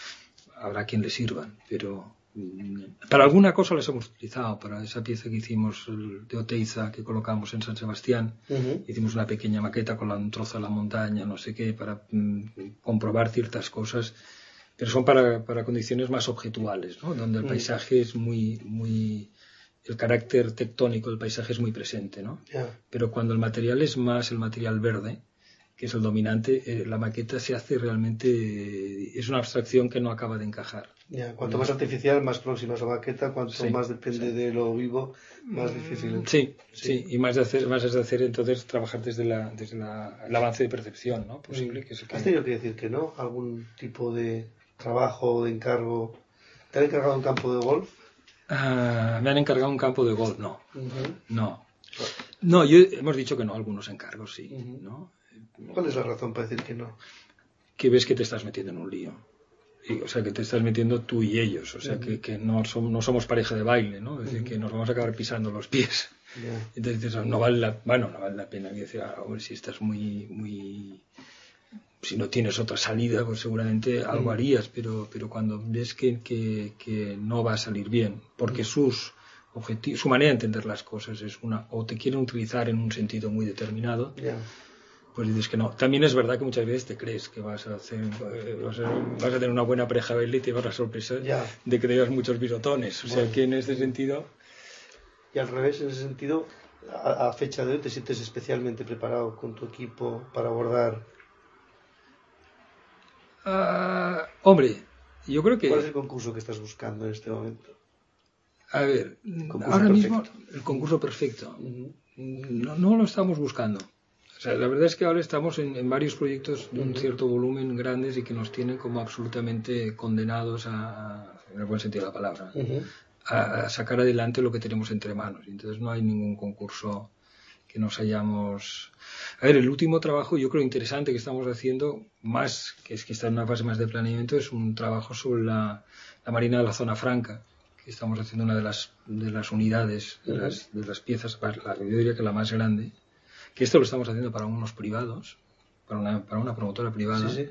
habrá quien les sirvan, pero para alguna cosa las hemos utilizado. Para esa pieza que hicimos de Oteiza, que colocamos en San Sebastián, uh-huh. hicimos una pequeña maqueta con un trozo de la montaña, no sé qué, para mm, comprobar ciertas cosas, pero son para, para condiciones más objetuales, ¿no? Donde el uh-huh. paisaje es muy, muy, el carácter tectónico del paisaje es muy presente, ¿no? Yeah. Pero cuando el material es más el material verde, que es el dominante, eh, la maqueta se hace realmente, eh, es una abstracción que no acaba de encajar. Ya, cuanto más artificial, más próxima es la maqueta, cuanto sí, más depende sí. de lo vivo, más difícil. Sí, sí, sí, y más de hacer, más es de hacer entonces trabajar desde la, desde la, el avance de percepción, ¿no? Posible que se ¿Has tenido que decir que no? ¿Algún tipo de trabajo o de encargo? ¿Te han encargado un campo de golf? Uh, me han encargado un campo de golf, no. Uh-huh. No. No, yo, hemos dicho que no, algunos encargos sí, uh-huh. ¿no? ¿Cuál es la razón para decir que no? Que ves que te estás metiendo en un lío. Y, o sea, que te estás metiendo tú y ellos. O sea, uh-huh. que, que no, somos, no somos pareja de baile, ¿no? Es decir, uh-huh. que nos vamos a acabar pisando los pies. Yeah. Entonces dices, no vale la, bueno, no vale la pena. Y decir, ah, hombre, si estás muy, muy... Si no tienes otra salida, pues seguramente uh-huh. algo harías. Pero, pero cuando ves que, que, que no va a salir bien, porque uh-huh. sus... Objetivo, su manera de entender las cosas es una, o te quieren utilizar en un sentido muy determinado, yeah. pues dices que no. También es verdad que muchas veces te crees que vas a hacer, vas a, vas a tener una buena pareja de y te vas a sorpresa yeah. de que tengas muchos bisotones. O bueno. sea que en ese sentido. Y al revés, en ese sentido, a, a fecha de hoy te sientes especialmente preparado con tu equipo para abordar. Uh, hombre, yo creo que... ¿Cuál es el concurso que estás buscando en este momento? A ver, ahora perfecto. mismo el concurso perfecto. Uh-huh. No, no lo estamos buscando. O sea, la verdad es que ahora estamos en, en varios proyectos de un uh-huh. cierto volumen grandes y que nos tienen como absolutamente condenados a, en el buen sentido de la palabra, uh-huh. a, a sacar adelante lo que tenemos entre manos. Entonces no hay ningún concurso que nos hayamos... A ver, el último trabajo, yo creo interesante que estamos haciendo, más que es que está en una fase más de planeamiento, es un trabajo sobre la, la Marina de la Zona Franca, que estamos haciendo una de las, de las unidades, de, uh-huh. las, de las piezas, la, yo diría que la más grande, que esto lo estamos haciendo para unos privados, para una, para una promotora privada, sí, sí.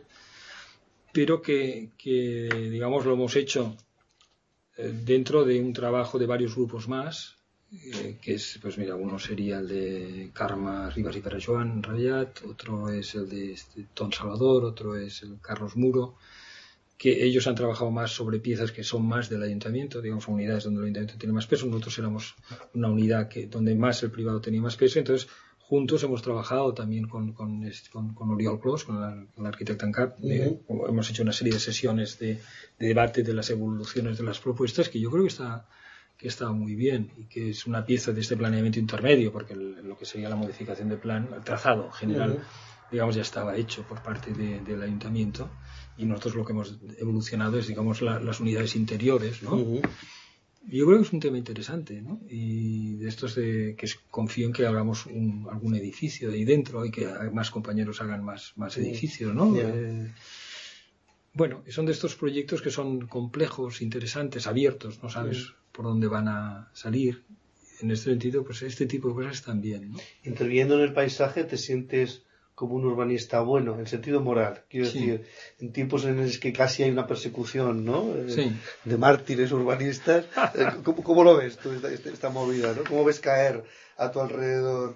pero que, que, digamos, lo hemos hecho eh, dentro de un trabajo de varios grupos más, eh, que es, pues mira, uno sería el de Carme Ribas y Pere Joan Rayat, otro es el de este, Ton Salvador, otro es el Carlos Muro, que ellos han trabajado más sobre piezas que son más del ayuntamiento, digamos, unidades donde el ayuntamiento tiene más peso, nosotros éramos una unidad que donde más el privado tenía más peso, entonces juntos hemos trabajado también con, con, con, con Oriol Clos, con la, con la arquitecta en cap, uh-huh. eh, hemos hecho una serie de sesiones de, de debate de las evoluciones de las propuestas que yo creo que está, que está muy bien y que es una pieza de este planeamiento intermedio, porque el, lo que sería la modificación de plan, el trazado general, uh-huh. digamos, ya estaba hecho por parte de, del ayuntamiento. Y nosotros lo que hemos evolucionado es, digamos, la, las unidades interiores, ¿no? Uh-huh. Yo creo que es un tema interesante, ¿no? Y de estos de que confío en que hagamos un, algún edificio de ahí dentro y que más compañeros hagan más, más edificios, ¿no? Yeah. Eh, bueno, son de estos proyectos que son complejos, interesantes, abiertos, no sabes uh-huh. por dónde van a salir. En este sentido, pues este tipo de cosas también, ¿no? Interviniendo en el paisaje, ¿te sientes como un urbanista bueno, en sentido moral? Quiero sí. decir, en tiempos en los que casi hay una persecución, ¿no? Sí. De mártires urbanistas, ¿cómo, cómo lo ves tú esta, esta movida, ¿no? ¿Cómo ves caer a tu alrededor?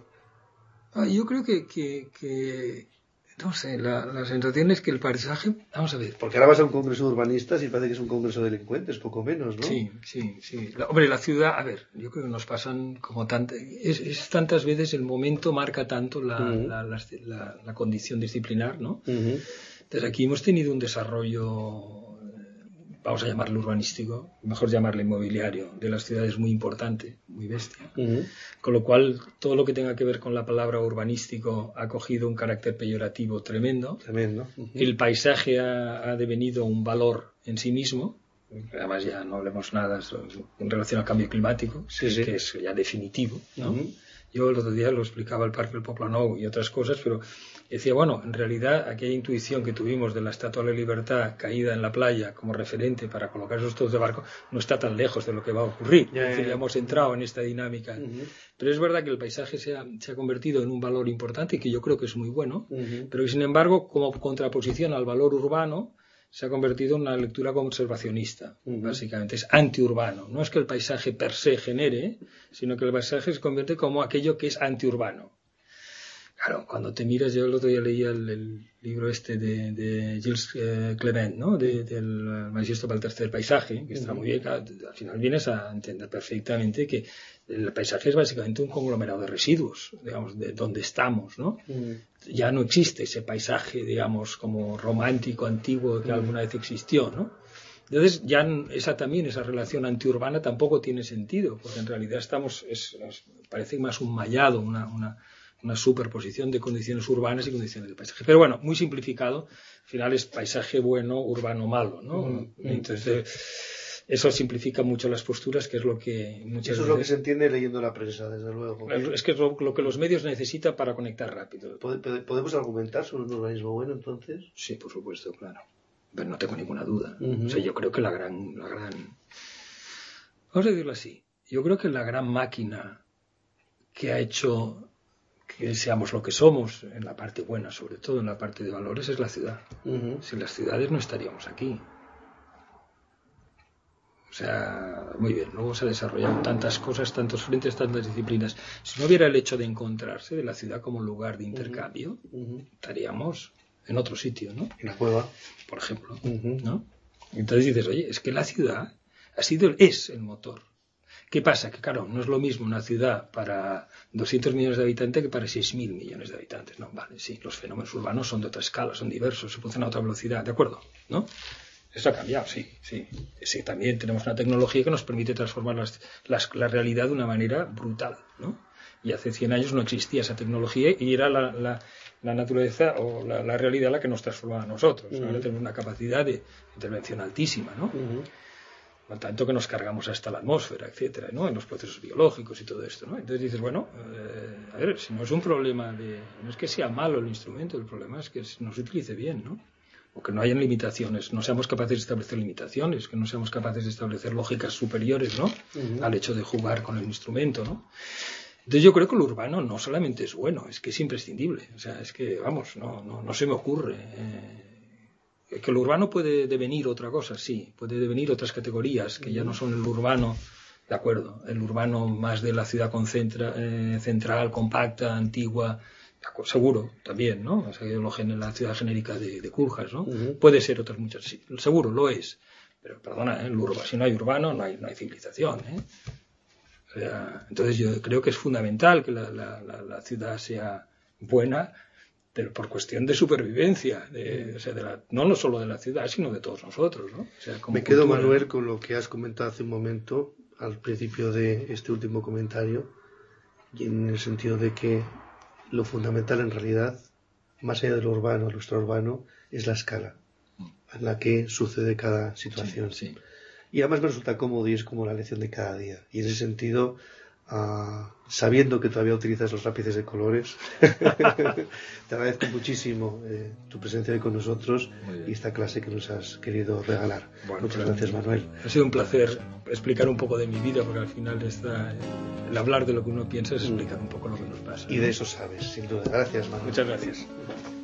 Ah, yo creo que, que, que no sé, la, la sensación es que el paisaje, vamos a ver. Porque ahora vas a un congreso de urbanistas y parece que es un congreso de delincuentes, poco menos, ¿no? Sí, sí, sí. La, hombre, la ciudad, a ver, yo creo que nos pasan como tantas, es, es tantas veces el momento marca tanto la, uh-huh. la, la, la, la condición disciplinar, ¿no? Uh-huh. Entonces aquí hemos tenido un desarrollo, vamos a llamarlo urbanístico, mejor llamarlo inmobiliario, de las ciudades muy importante, muy bestia. Uh-huh. Con lo cual, todo lo que tenga que ver con la palabra urbanístico ha cogido un carácter peyorativo tremendo. Tremendo. Uh-huh. El paisaje ha, ha devenido un valor en sí mismo. Además, ya no hablemos nada en relación al cambio climático, sí, sí. que es ya definitivo, ¿no? Uh-huh. Yo el otro día lo explicaba el Parque del Poblenou y otras cosas, pero decía, bueno, en realidad aquella intuición que tuvimos de la Estatua de la Libertad caída en la playa como referente para colocar esos trozos de barco no está tan lejos de lo que va a ocurrir. Ya, es decir, ya, ya. hemos entrado en esta dinámica. Uh-huh. Pero es verdad que el paisaje se ha, se ha convertido en un valor importante y que yo creo que es muy bueno, uh-huh. pero que sin embargo, como contraposición al valor urbano, se ha convertido en una lectura conservacionista, uh-huh. básicamente. Es antiurbano. No es que el paisaje per se genere, sino que el paisaje se convierte como aquello que es antiurbano. Claro, cuando te miras, yo el otro día leía el, el libro este de, de Gilles eh, Clement, ¿no? De, del Manifiesto para el Tercer Paisaje, que está uh-huh. muy bien. Claro, al final vienes a entender perfectamente que el paisaje es básicamente un conglomerado de residuos, digamos, de donde estamos, ¿no? Uh-huh. Ya no existe ese paisaje, digamos, como romántico, antiguo, que uh-huh. alguna vez existió, ¿no? Entonces, ya esa también, esa relación antiurbana tampoco tiene sentido, porque en realidad estamos, es, es, parece más un mallado, una, una, una superposición de condiciones urbanas y condiciones del paisaje. Pero bueno, muy simplificado, al final es paisaje bueno, urbano malo, ¿no? Uh-huh. Entonces, eso simplifica mucho las posturas, que es lo que muchas Eso veces... es lo que se entiende leyendo la prensa, desde luego. Es que es lo, lo que los medios necesitan para conectar rápido. ¿Podemos argumentar sobre un urbanismo bueno, entonces? Sí, por supuesto, claro. Pero no tengo ninguna duda. Uh-huh. O sea, yo creo que la gran, la gran... Vamos a decirlo así. Yo creo que la gran máquina que ha hecho que seamos lo que somos, en la parte buena, sobre todo en la parte de valores, es la ciudad. Uh-huh. Sin las ciudades no estaríamos aquí. O sea, muy bien, luego se han desarrollado tantas cosas, tantos frentes, tantas disciplinas. Si no hubiera el hecho de encontrarse de la ciudad como lugar de intercambio, uh-huh. estaríamos en otro sitio, ¿no? En la cueva, por ejemplo, uh-huh. ¿no? Entonces dices, oye, es que la ciudad ha sido, es el motor ¿Qué pasa? Que claro, no es lo mismo una ciudad para doscientos millones de habitantes que para seis mil millones de habitantes. No, vale, sí, los fenómenos urbanos son de otra escala, son diversos, se producen a otra velocidad, ¿de acuerdo? ¿No? Eso ha cambiado, sí, sí. Sí, también tenemos una tecnología que nos permite transformar las, las, la realidad de una manera brutal, ¿no? Y hace cien años no existía esa tecnología y era la, la, la naturaleza o la, la realidad la que nos transformaba a nosotros. Uh-huh. Ahora tenemos una capacidad de intervención altísima, ¿no? Uh-huh. Por tanto que nos cargamos hasta la atmósfera, etcétera, ¿no? En los procesos biológicos y todo esto, ¿no? Entonces dices, bueno, eh, a ver, si no es un problema de... No es que sea malo el instrumento, el problema es que no se utilice bien, ¿no? O que no hayan limitaciones, no seamos capaces de establecer limitaciones, que no seamos capaces de establecer lógicas superiores, ¿no? Uh-huh. Al hecho de jugar con el instrumento, ¿no? Entonces yo creo que lo urbano no solamente es bueno, es que es imprescindible. O sea, es que, vamos, no, no, no se me ocurre. Eh, que lo urbano puede devenir otra cosa, sí, puede devenir otras categorías, que ya no son el urbano, de acuerdo, el urbano más de la ciudad concentra, eh, central, compacta, antigua, seguro, también, ¿no? O sea, lo, la ciudad genérica de, de Culjas, ¿no? Uh-huh. Puede ser otras muchas, sí, seguro, lo es. Pero, perdona, ¿eh? El urba, si no hay urbano, no hay, no hay civilización, ¿eh? O sea, entonces yo creo que es fundamental que la, la, la, la ciudad sea buena, pero por cuestión de supervivencia, de, o sea, de la, no, no solo de la ciudad, sino de todos nosotros, ¿no? O sea, como Me quedo, cultura, Manuel, ¿no? con lo que has comentado hace un momento, al principio de este último comentario, y en el sentido de que lo fundamental en realidad, más allá de lo urbano, lo extraurbano, es la escala en la que sucede cada situación. Sí, sí. Y además me resulta cómodo y es como la lección de cada día. Y en ese sentido, uh, sabiendo que todavía utilizas los lápices de colores, te agradezco muchísimo eh, tu presencia hoy con nosotros y esta clase que nos has querido regalar. Bueno, muchas gracias, Manuel. Ha sido un placer explicar un poco de mi vida, porque al final está, el hablar de lo que uno piensa es explicar un poco lo que nos pasa, ¿no? Y de eso sabes, sin duda. Gracias, Manuel. Muchas gracias.